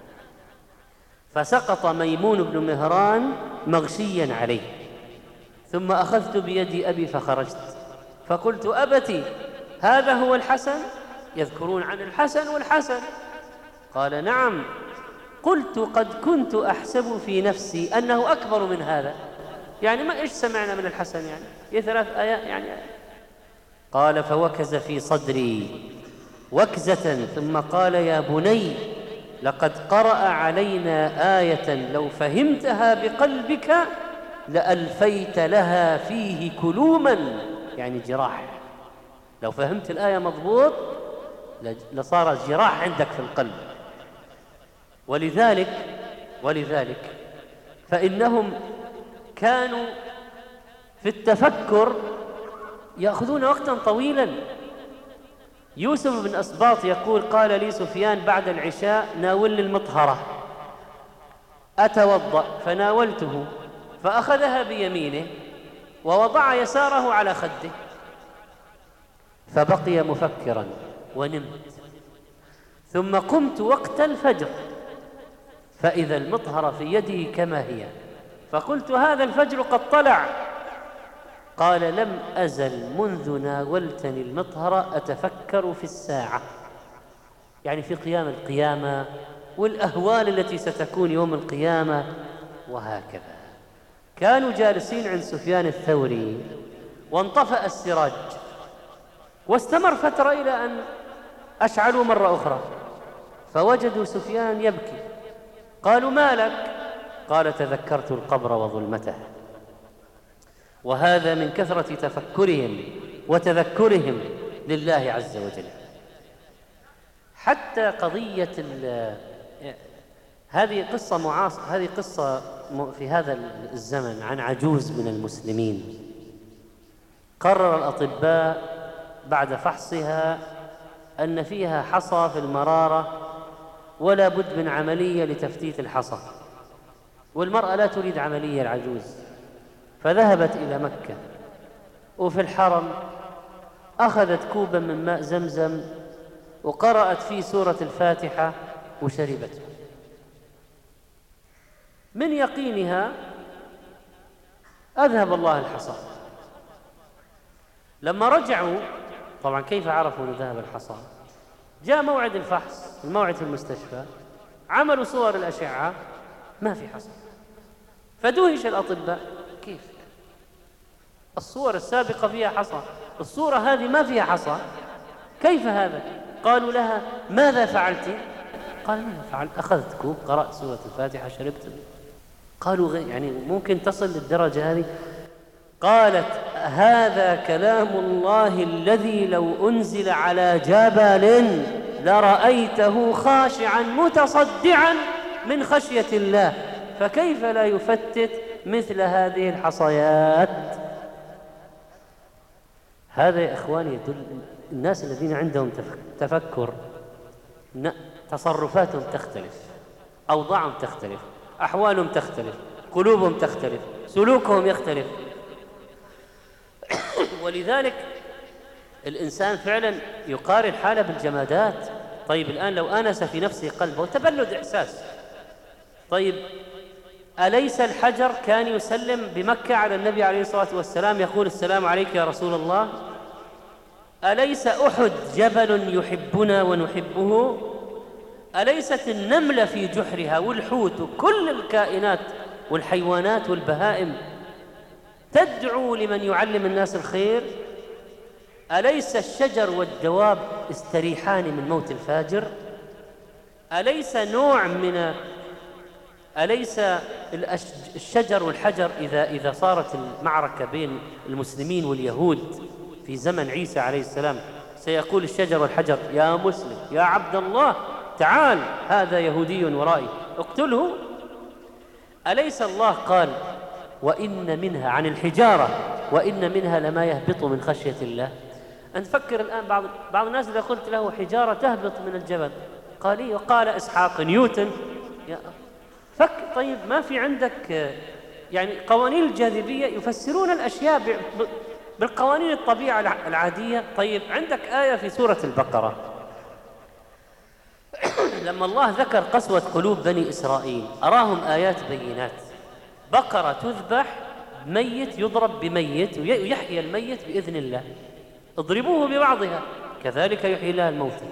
[SPEAKER 2] فسقط ميمون بن مهران مغشيا عليه. ثم أخذت بيد أبي فخرجت، فقلت: أبتي، هذا هو الحسن؟ يذكرون عن الحسن والحسن. قال: نعم. قلت: قد كنت أحسب في نفسي أنه أكبر من هذا، يعني ما إيش سمعنا من الحسن، يعني هي ثلاث آيات يعني. قال: فوكز في صدري وكزة ثم قال: يا بني، لقد قرأ علينا آية لو فهمتها بقلبك لألفيت لها فيه كلوما، يعني جراح. لو فهمت الآية مضبوط لصار جراح عندك في القلب. ولذلك ولذلك فإنهم كانوا في التفكر يأخذون وقتا طويلا. يوسف بن أسباط يقول: قال لي سفيان بعد العشاء: ناول المطهرة. أتوضأ، فناولته فأخذها بيمينه ووضع يساره على خده، فبقي مفكرا ونمت. ثم قمت وقت الفجر فإذا المطهرة في يده كما هي، فقلت: هذا الفجر قد طلع. قال: لم أزل منذ ناولتني المطهرة أتفكر في الساعة، يعني في قيام القيامة والأهوال التي ستكون يوم القيامة. وهكذا كانوا جالسين عند سفيان الثوري وانطفأ السراج، واستمر فترة إلى أن أشعلوا مرة أخرى، فوجدوا سفيان يبكي. قالوا: ما لك؟ قال: تذكرت القبر وظلمته. وهذا من كثرة تفكرهم وتذكرهم لله عز وجل. حتى قضية هذه قصة معاصرة، هذه قصة في هذا الزمن عن عجوز من المسلمين. قرر الأطباء بعد فحصها أن فيها حصى في المرارة ولا بد من عملية لتفتيت الحصى، والمرأة لا تريد عملية العجوز، فذهبت إلى مكة وفي الحرم أخذت كوبا من ماء زمزم وقرأت فيه سورة الفاتحة وشربته.
[SPEAKER 1] من يقينها أذهب الله الحصى. لما رجعوا، طبعا كيف عرفوا أن ذهب الحصى؟ جاء موعد الفحص، الموعد في المستشفى، عملوا صور الأشعة ما في حصى. فدهش الأطباء، كيف الصور السابقة فيها حصى، الصورة هذه ما فيها حصى، كيف هذا؟ قالوا لها ماذا فعلت؟ قال ماذا فعلت؟ أخذت كوب، قرأت سورة الفاتحة، شربت. قالوا يعني ممكن تصل للدرجة هذه؟ قالت هذا كلام الله الذي لو أنزل على جبل لرأيته خاشعا متصدعا من خشية الله، فكيف لا يفتت مثل هذه الحصيات؟ هذا يا إخواني يدل الناس الذين عندهم تفكر تصرفاتهم تختلف، أوضاعهم تختلف، أحوالهم تختلف، قلوبهم تختلف، سلوكهم يختلف. ولذلك الإنسان فعلا يقارن حاله بالجمادات. طيب الآن لو آنس في نفسه قلبه تبلد إحساس، طيب أليس الحجر كان يسلم بمكة على النبي عليه الصلاة والسلام يقول السلام عليك يا رسول الله؟ أليس أحد جبل يحبنا ونحبه؟ أليست النملة في جحرها والحوت وكل الكائنات والحيوانات والبهائم تدعو لمن يعلم الناس الخير؟ أليس الشجر والدواب يستريحان من موت الفاجر؟ أليس نوع من أليس الشجر والحجر إذا إذا صارت المعركة بين المسلمين واليهود في زمن عيسى عليه السلام سيقول الشجر والحجر يا مسلم يا عبد الله تعال هذا يهودي ورائي اقتله؟ أليس الله قال وإن منها عن الحجارة وإن منها لما يهبط من خشية الله؟ أنت فكر الآن بعض بعض الناس إذا قلت له حجارة تهبط من الجبل قال إيه؟ وقال إسحاق نيوتن يا فك. طيب ما في عندك يعني قوانين الجاذبية يفسرون الأشياء بالقوانين الطبيعة العادية؟ طيب عندك آية في سورة البقرة لما الله ذكر قسوة قلوب بني إسرائيل أراهم آيات بينات، بقرة تذبح، ميت يضرب بميت ويحيي الميت بإذن الله، اضربوه ببعضها كذلك يحيي الله الموتى.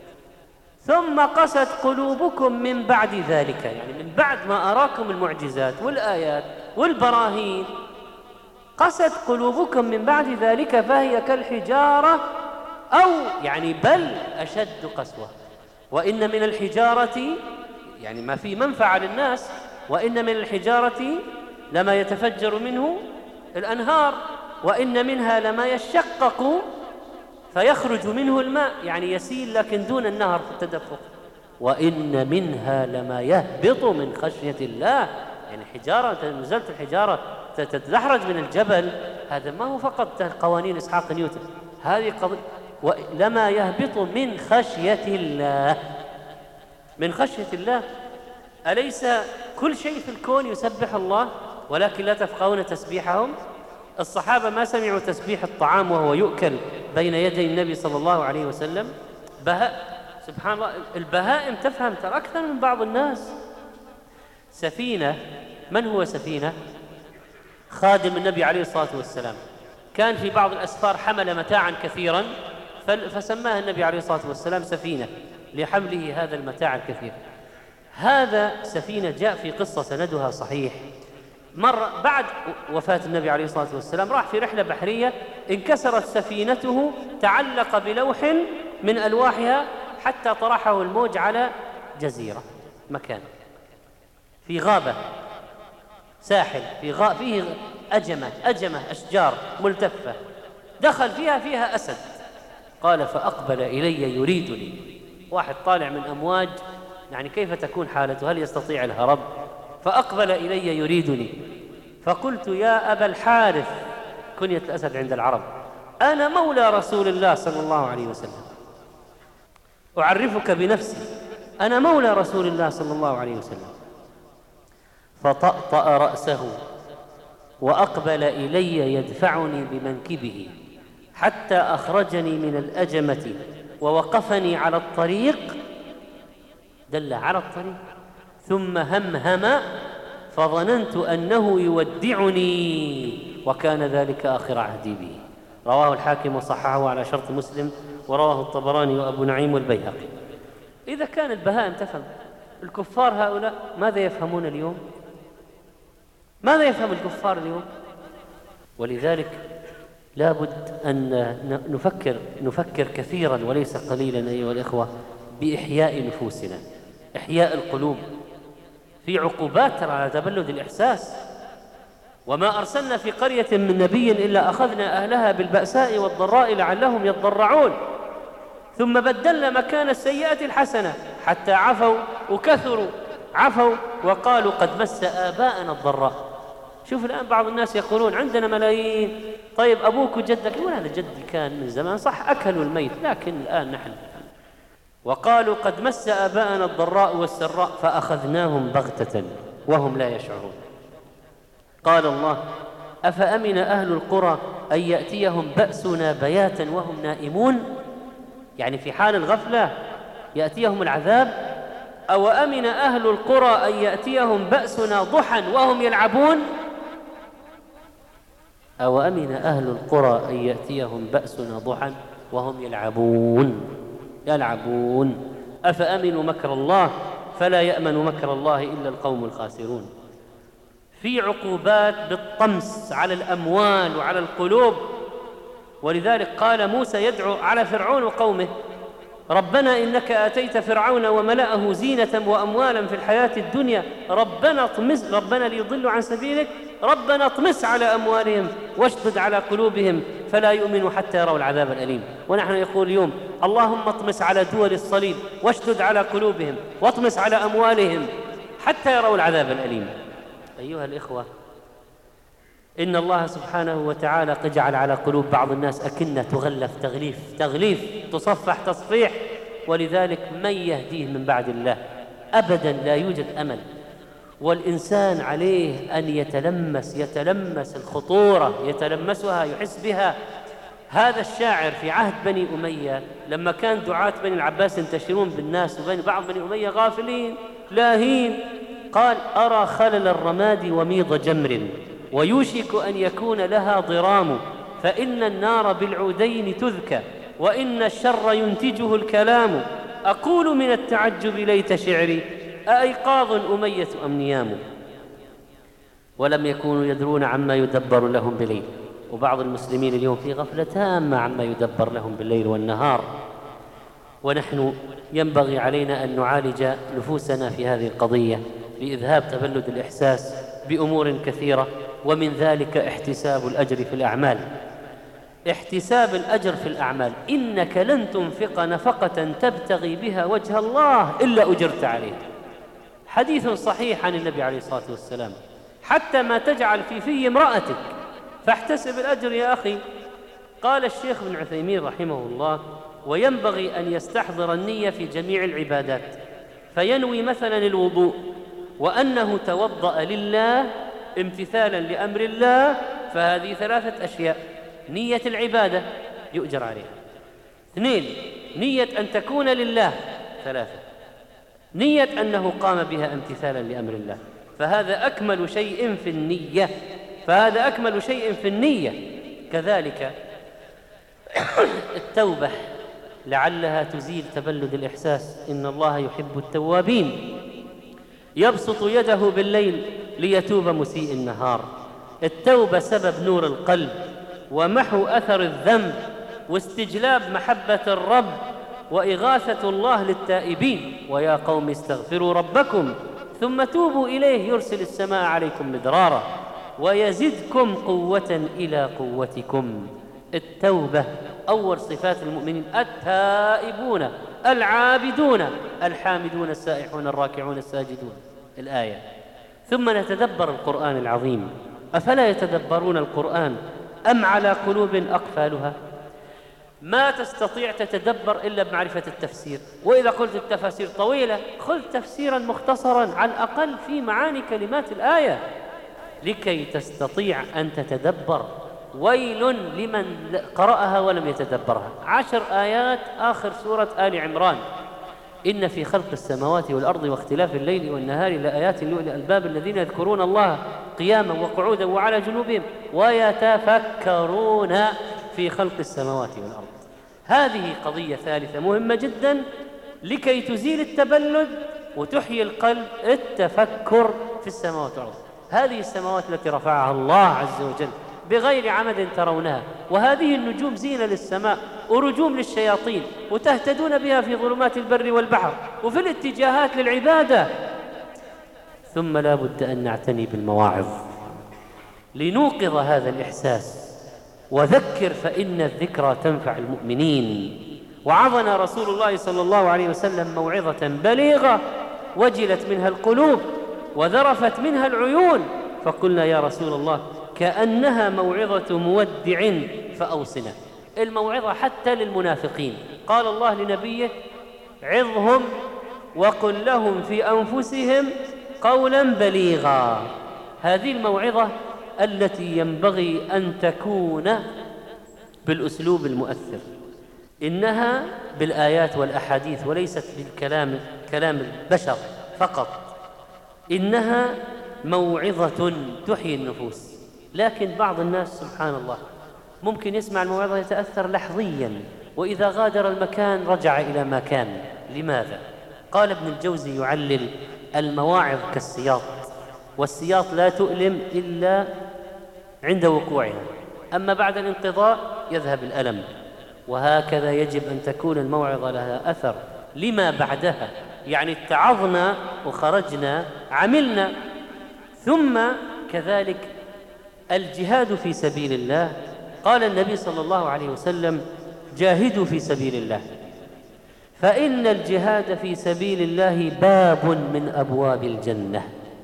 [SPEAKER 1] ثم قست قلوبكم من بعد ذلك، يعني من بعد ما أراكم المعجزات والآيات والبراهين قست قلوبكم من بعد ذلك فهي كالحجارة أو يعني بل أشد قسوة. وإن من الحجارة يعني ما في منفعة للناس، وإن من الحجارة لما يتفجر منه الأنهار، وإن منها لما يشقق فيخرج منه الماء يعني يسيل لكن دون النهر في التدفق، وإن منها لما يهبط من خشية الله. يعني حجارة نزلت الحجارة تتدحرج من الجبل، هذا ما هو فقط قوانين إسحاق نيوتن، هذه قضية لما يهبط من خشية الله. من خشية الله. أليس كل شيء في الكون يسبح الله ولكن لا تفقهون تسبيحهم؟ الصحابة ما سمعوا تسبيح الطعام وهو يؤكل بين يدي النبي صلى الله عليه وسلم؟ بهاء سبحان الله، البهائم تفهم ترى أكثر من بعض الناس. سفينة، من هو سفينة؟ خادم النبي عليه الصلاة والسلام، كان في بعض الأسفار حمل متاعا كثيرا فسماها النبي عليه الصلاة والسلام سفينة لحمله هذا المتاع الكثير. هذا سفينة جاء في قصة سندها صحيح، مرة بعد وفاة النبي عليه الصلاة والسلام راح في رحلة بحرية، انكسرت سفينته، تعلق بلوح من ألواحها حتى طرحه الموج على جزيرة، مكان في غابة، ساحل في غا فيه أجمة أجمة أشجار ملتفة، دخل فيها فيها أسد. قال فأقبل إلي يريدني، واحد طالع من أمواج، يعني كيف تكون حالته؟ هل يستطيع الهرب؟ فأقبل إلي يريدني، فقلت يا أبا الحارث، كنية الأسد عند العرب، أنا مولى رسول الله صلى الله عليه وسلم، أعرفك بنفسي، أنا مولى رسول الله صلى الله عليه وسلم. فطأطأ رأسه وأقبل إلي يدفعني بمنكبه حتى أخرجني من الأجمة ووقفني على الطريق، دل على الطريق، ثم همهم فظننت أنه يودعني وكان ذلك آخر عهدي به. رواه الحاكم وصححه على شرط مسلم، ورواه الطبراني وأبو نعيم والبيهقي. إذا كان البهائم تفهم، الكفار هؤلاء ماذا يفهمون اليوم؟ ماذا يفهم الكفار اليوم؟ ولذلك لا بد أن نفكر نفكر كثيرا وليس قليلا أيها الإخوة بإحياء نفوسنا، إحياء القلوب. في عقوبات على تبلد الإحساس، وما أرسلنا في قرية من نبي إلا أخذنا أهلها بالبأساء والضراء لعلهم يضرعون، ثم بدلنا مكان السيئة الحسنة حتى عفوا وكثروا، عفوا وقالوا قد مس آباءنا الضراء. شوف الآن بعض الناس يقولون عندنا ملايين، طيب أبوك وجدك؟ يقول هذا جدي كان من زمان، صح أكلوا الميت لكن الآن نحن. وقالوا قد مس آباءنا الضراء والسراء فأخذناهم بغتة وهم لا يشعرون. قال الله أفأمن أهل القرى أن يأتيهم بأسنا بياتا وهم نائمون، يعني في حال الغفلة يأتيهم العذاب. أو أمن أهل القرى أن يأتيهم بأسنا ضحى وهم يلعبون، أو أمن أهل القرى أن يأتيهم بأسنا ضحى وهم يلعبون يلعبون أفأمنوا مكر الله فلا يأمن مكر الله إلا القوم الخاسرون. في عقوبات بالطمس على الأموال وعلى القلوب، ولذلك قال موسى يدعو على فرعون وقومه ربنا إنك آتيت فرعون وملأه زينة وأموالا في الحياة الدنيا ربنا اطمس ربنا ليضلوا عن سبيلك ربنا اطمس على أموالهم واشدد على قلوبهم فلا يؤمنوا حتى يروا العذاب الأليم. ونحن يقول اليوم اللهم اطمس على دول الصليب واشدد على قلوبهم واطمس على أموالهم حتى يروا العذاب الأليم. أيها الإخوة، إن الله سبحانه وتعالى قد جعل على قلوب بعض الناس أكنة تغلف تغليف تغليف تصفح تصفيح، ولذلك من يهديه من بعد الله؟ أبدا لا يوجد أمل. والإنسان عليه أن يتلمس يتلمس الخطورة، يتلمسها يحس بها. هذا الشاعر في عهد بني أمية لما كان دعاة بني العباس ينتشرون بالناس، وبين بعض بني أمية غافلين لاهين، قال أرى خلل الرماد وميض جمر ويوشك أن يكون لها ضرام، فإن النار بالعودين تذكى وإن الشر ينتجه الكلام. أقول من التعجب ليت شعري أأيقاظ أمية أم نيام. ولم يكونوا يدرون عما يدبر لهم بليل. وبعض المسلمين اليوم في غفلة تامة عما يدبر لهم بالليل والنهار. ونحن ينبغي علينا أن نعالج نفوسنا في هذه القضية بإذهاب تبلد الإحساس بأمور كثيرة، ومن ذلك احتساب الأجر في الأعمال. احتساب الأجر في الأعمال، إنك لن تنفق نفقة تبتغي بها وجه الله إلا أجرت عليها. حديث صحيح عن النبي عليه الصلاة والسلام، حتى ما تجعل في في امرأتك فاحتسب الأجر يا أخي. قال الشيخ ابن عثيمين رحمه الله وينبغي أن يستحضر النية في جميع العبادات، فينوي مثلا الوضوء وأنه توضأ لله امتثالا لأمر الله، فهذه ثلاثة أشياء: نية العبادة يؤجر عليها، اثنين نية أن تكون لله، ثلاثة نية أنه قام بها امتثالا لأمر الله، فهذا أكمل شيء في النية فهذا أكمل شيء في النية. كذلك التوبة لعلها تزيل تبلد الإحساس. إن الله يحب التوابين يبسط يده بالليل ليتوب مسيء النهار. التوبة سبب نور القلب ومحو أثر الذنب واستجلاب محبة الرب وإغاثة الله للتائبين. ويا قوم استغفروا ربكم ثم توبوا إليه يرسل السماء عليكم مدرارا ويزدكم قوة إلى قوتكم. التوبة أول صفات المؤمنين: التائبون العابدون الحامدون السائحون الراكعون الساجدون. الآية. ثم نتدبر القرآن العظيم. أفلا يتدبرون القرآن أم على قلوب أقفالها؟ ما تستطيع تتدبر إلا بمعرفة التفسير، وإذا قلت التفاسير طويلة خذ تفسيرا مختصرا على الأقل في معاني كلمات الآية لكي تستطيع أن تتدبر. ويل لمن قرأها ولم يتدبرها. عشر آيات آخر سورة آل عمران:
[SPEAKER 2] إن في خلق السماوات والأرض واختلاف الليل والنهار لآيات لأولي الألباب الذين يذكرون الله قياما وقعودا وعلى جنوبهم ويتفكرون في خلق السماوات والأرض. هذه قضية ثالثة مهمة جدا لكي تزيل التبلد وتحيي القلب، التفكر في السماوات والأرض. هذه السماوات التي رفعها الله عز وجل بغير عمد ترونها، وهذه النجوم زينة للسماء ورجوم للشياطين، وتهتدون بها في ظلمات البر والبحر وفي الاتجاهات للعبادة. ثم لا بد أن نعتني بالمواعظ لنوقظ هذا الإحساس، وذكر فإن الذكرى تنفع المؤمنين. وعظنا رسول الله صلى الله عليه وسلم موعظة بليغة وجلت منها القلوب وذرفت منها العيون، فقلنا يا رسول الله كأنها موعظة مودع فأوصنا. الموعظة حتى للمنافقين، قال الله لنبيه عظهم وقل لهم في أنفسهم قولا بليغا. هذه الموعظة التي ينبغي أن تكون بالأسلوب المؤثر، إنها بالآيات والأحاديث وليست بالكلام كلام البشر فقط، إنها موعظة تحيي النفوس. لكن بعض الناس سبحان الله ممكن يسمع الموعظة يتأثر لحظيا، وإذا غادر المكان رجع إلى ما كان. لماذا؟ قال ابن الجوزي يعلل المواعظ كالسياط، والسياط لا تؤلم إلا عند وقوعها، أما بعد الانقضاء يذهب الألم. وهكذا يجب أن تكون الموعظة لها أثر لما بعدها، يعني اتعظنا وخرجنا عملنا. ثم كذلك الجهاد في سبيل الله، قال النبي صلى الله عليه وسلم جاهدوا في سبيل الله، فإن الجهاد في سبيل الله باب من أبواب الجنة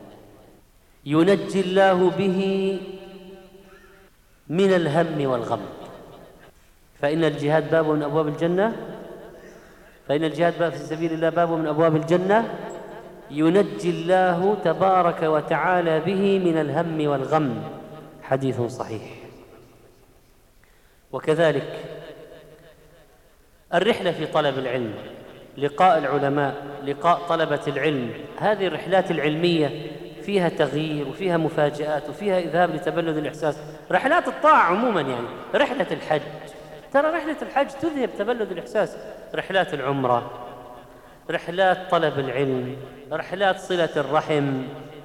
[SPEAKER 2] ينجي الله به من الهم والغم. فإن الجهاد باب من أبواب الجنة فإن الجهاد باب في سبيل الله باب من أبواب الجنة ينجي الله تبارك وتعالى به من الهم والغم. حديث صحيح. وكذلك الرحلة في طلب العلم، لقاء العلماء، لقاء طلبة العلم، هذه الرحلات العلمية فيها تغيير وفيها مفاجآت وفيها إذهاب لتبلد الإحساس. رحلات الطاعة عموما، يعني رحلة الحج، ترى رحلة الحج تذهب تبلد الإحساس، رحلات العمرة، رحلات طلب العلم، رحلات صلة الرحم.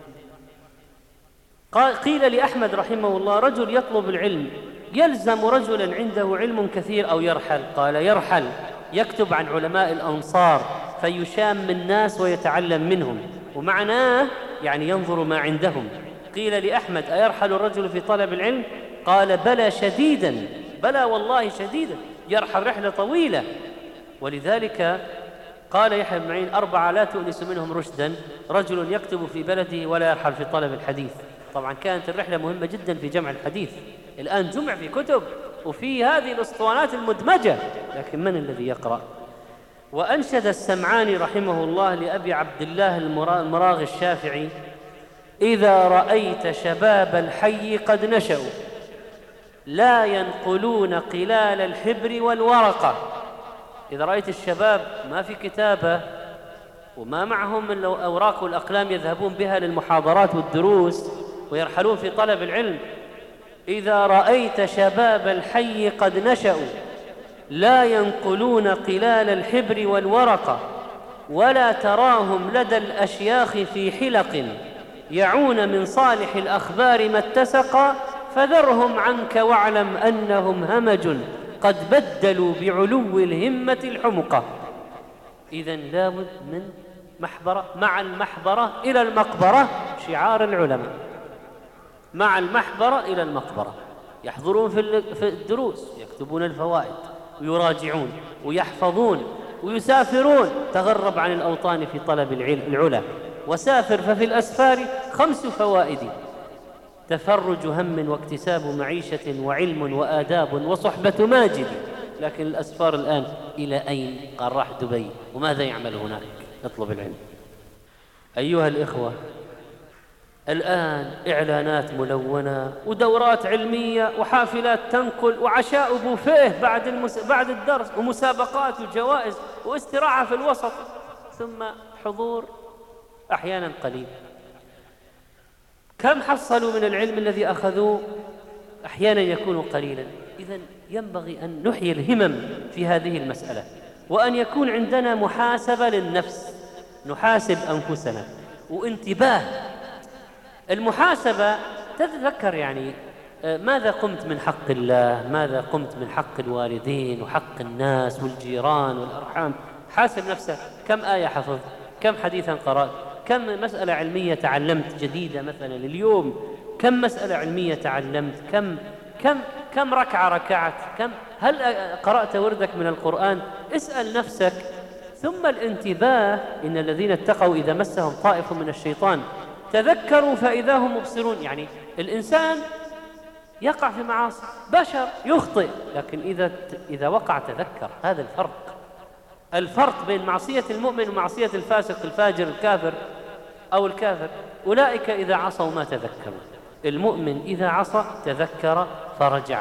[SPEAKER 2] قيل لأحمد رحمه الله رجل يطلب العلم يلزم رجلا عنده علم كثير أو يرحل؟ قال يرحل، يكتب عن علماء الأنصار فيشام الناس ويتعلم منهم، ومعناه يعني ينظر ما عندهم. قيل لأحمد أيرحل الرجل في طلب العلم؟ قال بلى شديدا، بلى والله شديدا، يرحل رحلة طويلة. ولذلك قال يحيى بن معين أربعة لا تؤنس منهم رشدا: رجل يكتب في بلده ولا يرحل في طلب الحديث. طبعا كانت الرحلة مهمة جدا في جمع الحديث، الآن جمع في كتب وفي هذه الأسطوانات المدمجة، لكن من الذي يقرأ؟ وأنشد السمعاني رحمه الله لأبي عبد الله المراغي الشافعي: إذا رأيت شباب الحي قد نشأوا لا ينقلون قلال الحبر والورقة. إذا رأيت الشباب ما في كتابة وما معهم من الأوراق والأقلام يذهبون بها للمحاضرات والدروس ويرحلون في طلب العلم، إذا رأيت شباب الحي قد نشأوا لا ينقلون قلال الحبر والورقة ولا تراهم لدى الأشياخ في حلق يعون من صالح الأخبار ما اتسقا، فذرهم عنك واعلم أنهم همج قد بدلوا بعلو الهمة الحمقى. إذن لابد من محبرة، مع المحبرة إلى المقبرة، شعار العلماء، مع المحبرة إلى المقبرة. يحضرون في الدروس، يكتبون الفوائد ويراجعون ويحفظون ويسافرون. تغرب عن الأوطان في طلب العلا وسافر، ففي الأسفار خمس فوائد: تفرج هم واكتساب معيشة وعلم وآداب وصحبة ماجد. لكن الأسفار الآن إلى أين؟ قال راح دبي، وماذا يعمل هناك؟ يطلب العلم. أيها الإخوة، الآن إعلانات ملونة ودورات علمية وحافلات تنقل وعشاء بوفيه بعد المس... بعد الدرس ومسابقات وجوائز واستراحة في الوسط. ثم حضور أحيانا قليل. كم حصلوا من العلم الذي أخذوه؟ أحيانا يكون قليلا. إذن ينبغي أن نحيي الهمم في هذه المسألة، وأن يكون عندنا محاسبة للنفس، نحاسب أنفسنا وانتباه. المحاسبة تتذكر يعني ماذا قمت من حق الله، ماذا قمت من حق الوالدين وحق الناس والجيران والأرحام. حاسب نفسك، كم آية حفظت، كم حديثا قرأت، كم مسألة علمية تعلمت جديدة مثلا اليوم، كم مسألة علمية تعلمت، كم كم كم ركعة ركعت، كم هل قرأت وردك من القرآن. اسأل نفسك. ثم الانتباه، إن الذين اتقوا إذا مسهم طائف من الشيطان تذكروا فإذا هم مبصرون. يعني الإنسان يقع في معاصي، بشر يخطئ، لكن إذا إذا وقع تذكر. هذا الفرق، الفرق بين معصية المؤمن ومعصية الفاسق الفاجر الكافر أو الكافر. أولئك إذا عصوا ما تذكروا، المؤمن إذا عصى تذكر فرجع.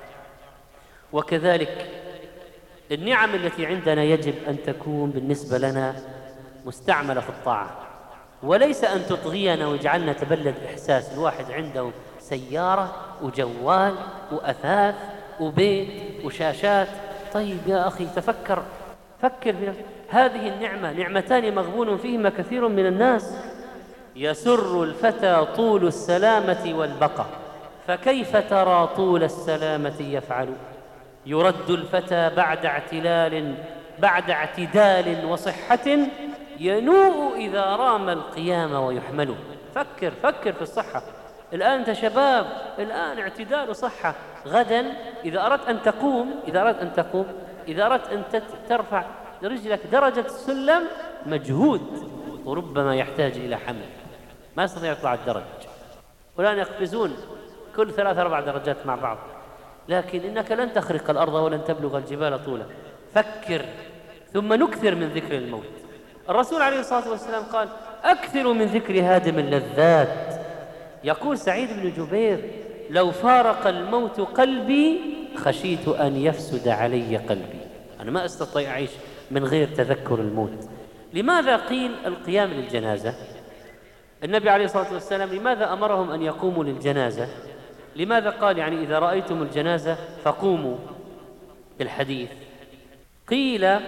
[SPEAKER 2] وكذلك النعم التي عندنا يجب أن تكون بالنسبة لنا مستعملة في الطاعة، وليس أن تطغينا ويجعلنا تبلد إحساس. الواحد عنده سيارة وجوال وأثاث وبيت وشاشات. طيب يا أخي تفكر، فكر في هذه النعمة، نعمتان مغبون فيهما كثير من الناس. يسر الفتى طول السلامة والبقاء، فكيف ترى طول السلامة يفعل؟ يرد الفتى بعد اعتلال بعد اعتدال وصحة، ينوء إذا رام القيام ويحمل. فكر فكر في الصحة. الآن أنت شباب، الآن اعتدال وصحة. غدا إذا أردت أن تقوم إذا أردت أن تقوم إذا أردت أن ترفع رجلك درجة السلم مجهود، وربما يحتاج إلى حمل، ما يستطيع يطلع الدرج، والآن يقفزون كل ثلاث أربع درجات مع بعض. لكن إنك لن تخرق الأرض ولن تبلغ الجبال طولا. فكر. ثم نكثر من ذكر الموت. الرسول عليه الصلاة والسلام قال: أكثروا من ذكر هادم اللذات. يقول سعيد بن جبير: لو فارق الموت قلبي خشيت أن يفسد علي قلبي. أنا ما أستطيع أعيش من غير تذكر الموت. لماذا قيل القيام للجنازة؟ النبي عليه الصلاة والسلام لماذا أمرهم أن يقوموا للجنازة؟ لماذا قال يعني إذا رأيتم الجنازة فقوموا الحديث؟ قيل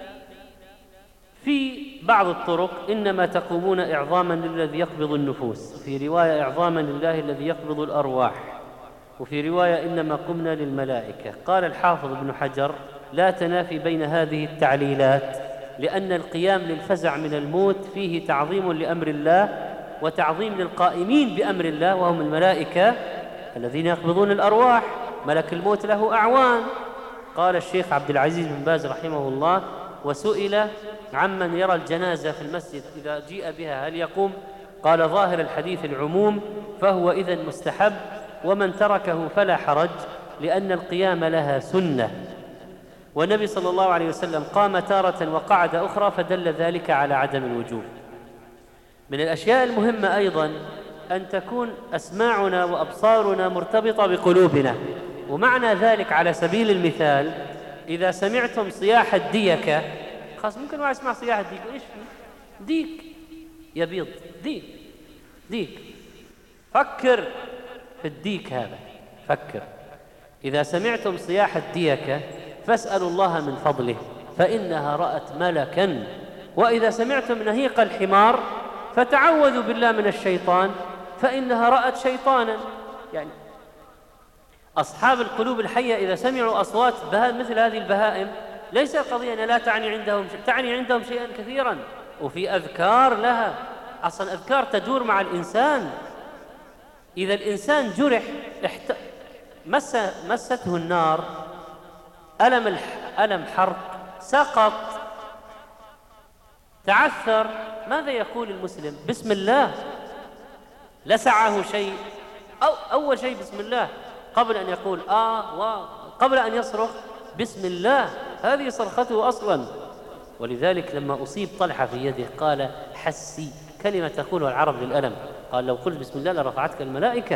[SPEAKER 2] في بعض الطرق إنما تقومون إعظاما للذي يقبض النفوس، في رواية إعظاما لله الذي يقبض الأرواح، وفي رواية إنما قمنا للملائكة. قال الحافظ ابن حجر: لا تنافي بين هذه التعليلات، لأن القيام للفزع من الموت فيه تعظيم لأمر الله وتعظيم للقائمين بأمر الله وهم الملائكة الذين يقبضون الأرواح. ملك الموت له أعوان. قال الشيخ عبد العزيز بن باز رحمه الله: وسئل عمن يرى الجنازة في المسجد إذا جيء بها هل يقوم؟ قال: ظاهر الحديث العموم، فهو إذن مستحب، ومن تركه فلا حرج، لأن القيام لها سنة. والنبي صلى الله عليه وسلم قام تارة وقعد أخرى، فدل ذلك على عدم الوجوب. من الأشياء المهمة أيضا أن تكون أسماعنا وأبصارنا مرتبطة بقلوبنا. ومعنى ذلك على سبيل المثال: إذا سمعتم صياح الديكة، خاص ممكن واحد يسمع صياح الديك، إيش ديك يبيض، ديك ديك فكر في الديك هذا، فكر. إذا سمعتم صياح الديكة فاسألوا الله من فضله فإنها رأت ملكا. وإذا سمعتم نهيق الحمار فتعوذوا بالله من الشيطان فإنها رأت شيطانا. يعني أصحاب القلوب الحية إذا سمعوا أصوات مثل هذه البهائم، ليس القضية أن لا تعني عندهم شيء، تعني عندهم شيئا كثيرا، وفي أذكار لها. أصلا أذكار تدور مع الإنسان. إذا الإنسان جرح احت... مس... مسته النار، ألم, الح... ألم حرق، سقط، تعثر، ماذا يقول المسلم؟ بسم الله. لسعه شيء، أو أول شيء بسم الله، قبل أن يقول آه و قبل أن يصرخ بسم الله. هذه صرخته أصلا. ولذلك لما أصيب طلحة في يده قال: حسي، كلمة تقولها العرب للألم. قال: لو قلت بسم الله لرفعتك الملائكة.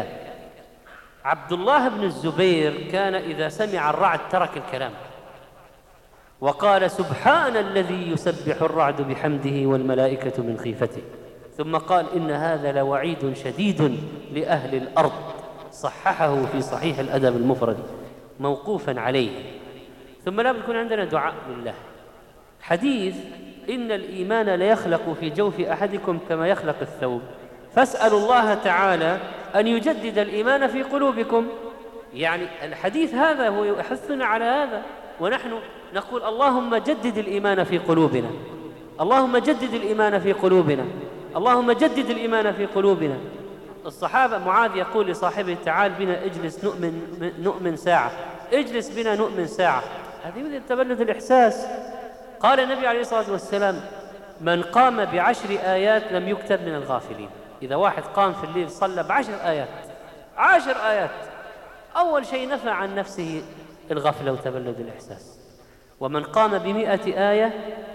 [SPEAKER 2] عبد الله بن الزبير كان إذا سمع الرعد ترك الكلام،
[SPEAKER 1] وقال سبحان الذي يسبح الرعد بحمده والملائكة من خيفته، ثم قال إن هذا لوعيد شديد لأهل الأرض، صححه في صحيح الأدب المفرد موقوفا عليه. ثم لا يكون عندنا دعاء لله. حديث إن الإيمان ليخلق في جوف أحدكم كما يخلق الثوب، فاسألوا الله تعالى أن يجدد الإيمان في قلوبكم. يعني الحديث هذا هو يحثنا على هذا، ونحن نقول اللهم جدد الإيمان في قلوبنا، اللهم جدد الإيمان في قلوبنا، اللهم جدد الإيمان في قلوبنا. الصحابة معاذ يقول لصاحبه تعال بنا اجلس نؤمن, نؤمن ساعة، اجلس بنا نؤمن ساعة. هذه مثل تبلد الإحساس. قال النبي عليه الصلاة والسلام من قام بعشر آيات لم يكتب من الغافلين. إذا واحد قام في الليل صلى بعشر آيات، عشر آيات، أول شيء نفى عن نفسه الغفلة وتبلد الإحساس. ومن قام بمئة آية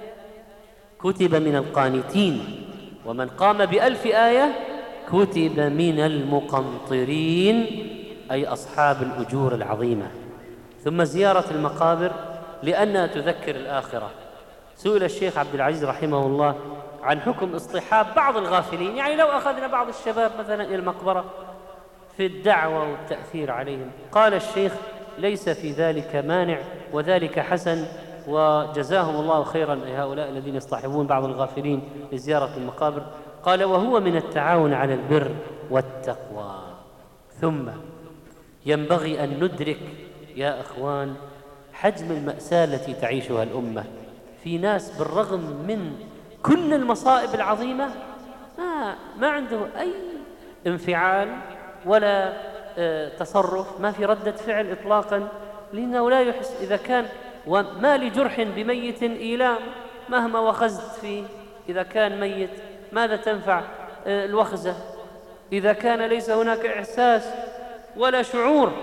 [SPEAKER 1] كتب من القانتين، ومن قام بألف آية كتب من المقنطرين، أي أصحاب الأجور العظيمة. ثم زيارة المقابر لأنها تذكر الآخرة. سئل الشيخ عبد العزيز رحمه الله عن حكم اصطحاب بعض الغافلين، يعني لو أخذنا بعض الشباب مثلا إلى المقبرة في الدعوة والتأثير عليهم، قال الشيخ ليس في ذلك مانع وذلك حسن، وجزاهم الله خيرا هؤلاء الذين يصطحبون بعض الغافلين لزيارة المقابر. قال وهو من التعاون على البر والتقوى. ثم ينبغي أن ندرك يا أخوان حجم المأساة التي تعيشها الأمة. في ناس بالرغم من كل المصائب العظيمة ما, ما عنده أي انفعال ولا اه تصرف، ما في ردة فعل إطلاقا، لأنه لا يحس. إذا كان وما لجرح بميت إيلام مهما وخزت فيه، إذا كان ميت ماذا تنفع اه الوخزة إذا كان ليس هناك إحساس ولا شعور.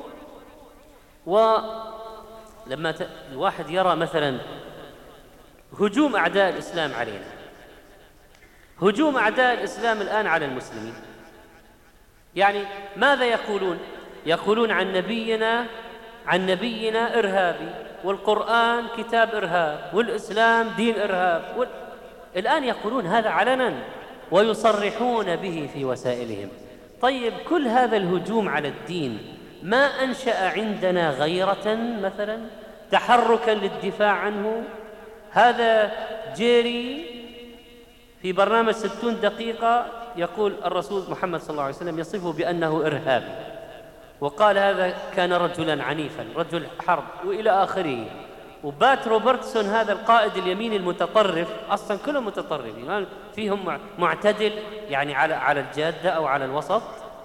[SPEAKER 1] ولما الواحد يرى مثلا هجوم أعداء الإسلام علينا، هجوم أعداء الإسلام الآن على المسلمين، يعني ماذا يقولون؟ يقولون عن نبينا عن نبينا إرهابي، والقرآن كتاب إرهاب، والإسلام دين إرهاب. وال... الآن يقولون هذا علنا ويصرحون به في وسائلهم. طيب كل هذا الهجوم على الدين ما أنشأ عندنا غيرة مثلا، تحركا للدفاع عنه؟ هذا جيري في برنامج ستون دقيقة يقول الرسول محمد صلى الله عليه وسلم يصفه بأنه إرهابي، وقال هذا كان رجلا عنيفا، رجل حرب، وإلى آخره. وبات روبرتسون هذا القائد اليمين المتطرف، أصلا كلهم متطرفين، فيهم معتدل يعني على على الجادة أو على الوسط،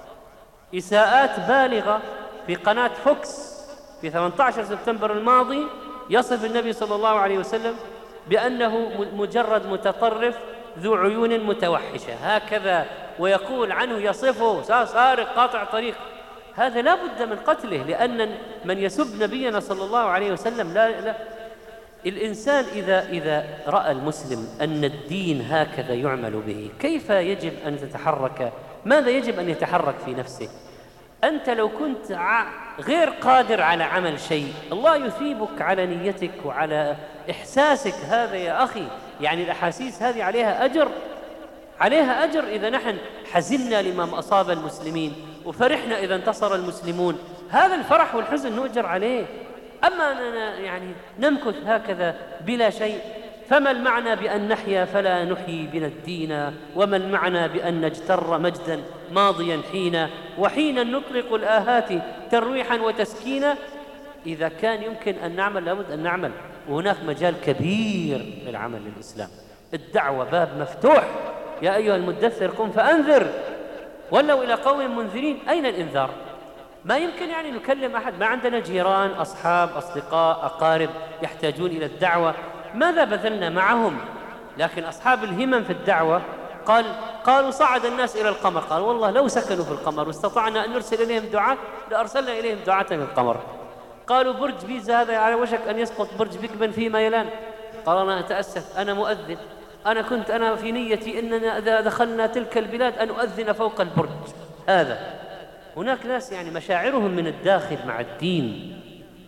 [SPEAKER 1] إساءات بالغة في قناة فوكس في ثمانية عشر سبتمبر الماضي، يصف النبي صلى الله عليه وسلم بأنه مجرد متطرف ذو عيون متوحشة هكذا، ويقول عنه يصفه سارق قاطع طريق. هذا لا بد من قتله، لأن من يسب نبينا صلى الله عليه وسلم لا, لا الإنسان إذا, إذا رأى المسلم أن الدين هكذا يعمل به، كيف يجب أن تتحرك؟ ماذا يجب أن يتحرك في نفسه؟ أنت لو كنت غير قادر على عمل شيء، الله يثيبك على نيتك وعلى إحساسك هذا يا أخي. يعني الأحاسيس هذه عليها أجر، عليها أجر. إذا نحن حزنا لما أصاب المسلمين وفرحنا إذا انتصر المسلمون، هذا الفرح والحزن نؤجر عليه. أما أننا يعني نمكث هكذا بلا شيء، فما المعنى بأن نحيا فلا نحيي بنا الدين؟ وما المعنى بأن نجتر مجدا ماضيا حين وحينا نطلق الآهات ترويحا وتسكينا؟ إذا كان يمكن أن نعمل لابد أن نعمل، وهناك مجال كبير للعمل للإسلام. الدعوة باب مفتوح، يا أيها المدثر قم فأنذر ولوا إلى قوم منذرين. أين الإنذار؟ ما يمكن يعني نكلم أحد، ما عندنا جيران أصحاب أصدقاء أقارب يحتاجون إلى الدعوة، ماذا بذلنا معهم؟ لكن أصحاب الهمم في الدعوة قال قالوا صعد الناس إلى القمر، قال والله لو سكنوا في القمر واستطعنا أن نرسل إليهم دعاة لأرسلنا إليهم دعاة من القمر. قالوا برج بيزا هذا على وشك أن يسقط، برج بيج بن في ميلان. قال أنا أتأسف، أنا مؤذن، أنا كنت أنا في نيتي أننا إذا دخلنا تلك البلاد أن أؤذن فوق البرج هذا. هناك ناس يعني مشاعرهم من الداخل مع الدين.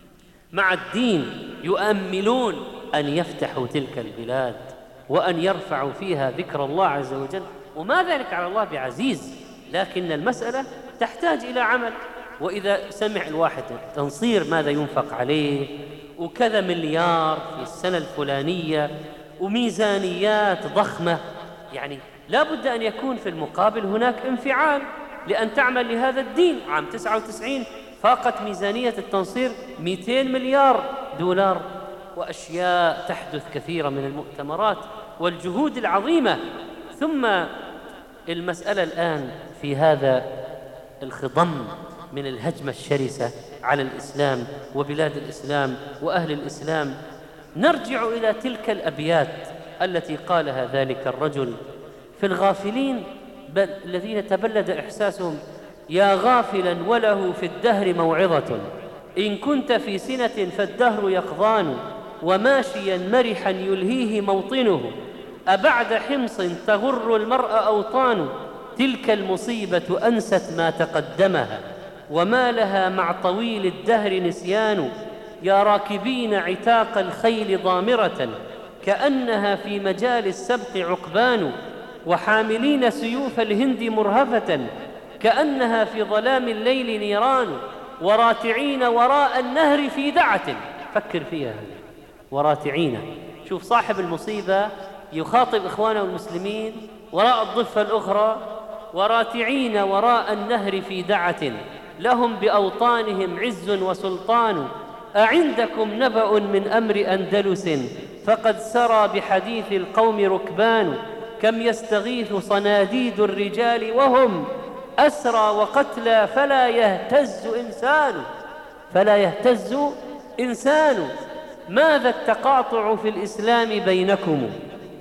[SPEAKER 2] مع الدين يؤملون أن يفتحوا تلك البلاد وأن يرفعوا فيها ذكر الله عز وجل، وما ذلك على الله بعزيز، لكن المسألة تحتاج إلى عمل. وإذا سمع الواحد تنصير ماذا ينفق عليه وكذا مليار في السنة الفلانية وميزانيات ضخمة، يعني لا بد أن يكون في المقابل هناك انفعال لأن تعمل لهذا الدين. عام تسعة وتسعين فاقت ميزانية التنصير مئتين مليار دولار، وأشياء تحدث كثيرة من المؤتمرات والجهود العظيمة. ثم المسألة الآن في هذا الخضم من الهجمة الشرسة على الإسلام وبلاد الإسلام وأهل الإسلام، نرجع إلى تلك الأبيات التي قالها ذلك الرجل في الغافلين بل الذين تبلد إحساسهم: يا غافلا وله في الدهر موعظة، إن كنت في سنة فالدهر يقظان، وماشيا مرحا يلهيه موطنه، أبعد حمص تغر المرء أوطان، تلك المصيبة أنست ما تقدمها، وما لها مع طويل الدهر نسيان، يا راكبين عتاق الخيل ضامرة، كأنها في مجال السبق عقبان، وحاملين سيوف الهند مرهفة، كأنها في ظلام الليل نيران، وراتعين وراء النهر في دعة. فكر فيها، وراتعين. شوف صاحب المصيبة يخاطب إخوانه المسلمين وراء الضفة الأخرى: وراتعين وراء النهر في دعة، لهم بأوطانهم عز وسلطان، أعندكم نبأ من أمر أندلس، فقد سرى بحديث القوم ركبان، كم يستغيث صناديد الرجال وهم أسرى وقتلى، فلا يهتز إنسان فلا يهتز إنسان. ماذا التقاطع في الإسلام بينكم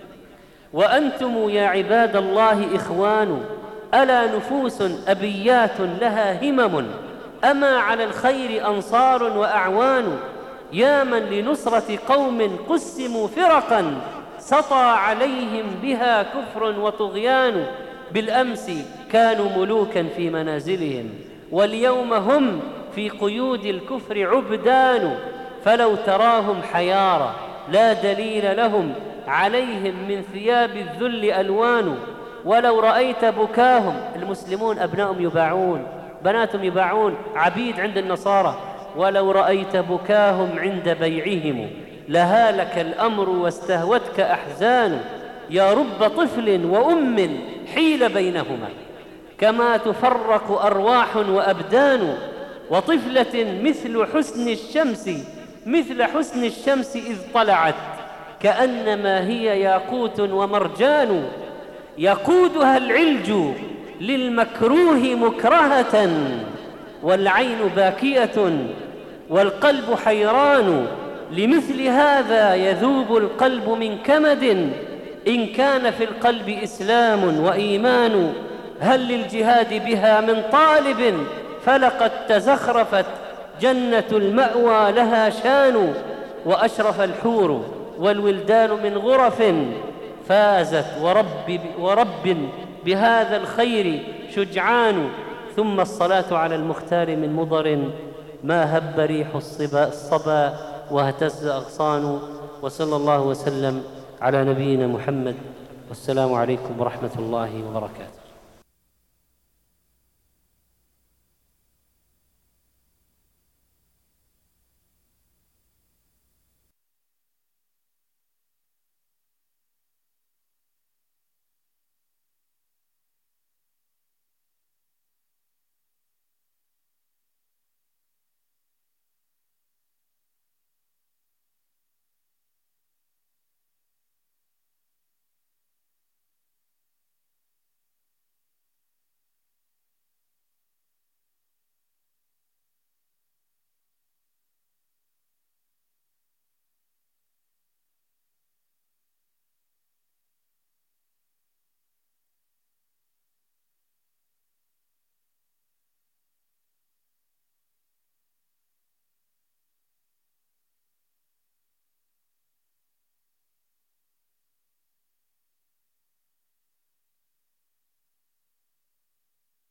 [SPEAKER 2] وأنتم يا عباد الله إخوان، ألا نفوس أبيات لها همم، أما على الخير أنصار وأعوان، يا من لنصرة قوم قسموا فرقا، سطى عليهم بها كفر وطغيان، بالأمس كانوا ملوكا في منازلهم، واليوم هم في قيود الكفر عبدان، فلو تراهم حيارى لا دليل لهم، عليهم من ثياب الذل ألوان، ولو رأيت بكاهم، المسلمون أبنائهم يباعون، بناتهم يباعون عبيد عند النصارى، ولو رأيت بكاهم عند بيعهم، لهالك الأمر واستهوتك أحزان، يا رب طفل وأم حيل بينهما، كما تفرق أرواح وأبدان، وطفلة مثل حسن الشمس مثل حسن الشمس إذ طلعت، كأنما هي ياقوت ومرجان، يقودها العلج للمكروه مكرهة، والعين باكية والقلب حيران، لمثل هذا يذوب القلب من كمد، إن كان في القلب إسلام وإيمان، هل للجهاد بها من طالب، فلقد تزخرفت جنة المأوى لها شان، وأشرف الحور والولدان من غرف، فازت ورب, ورب بهذا الخير شجعان، ثم الصلاة على المختار من مضر، ما هب ريح الصبا, الصبا واهتز أغصان، وصلى الله وسلم على نبينا محمد، والسلام عليكم ورحمة الله وبركاته.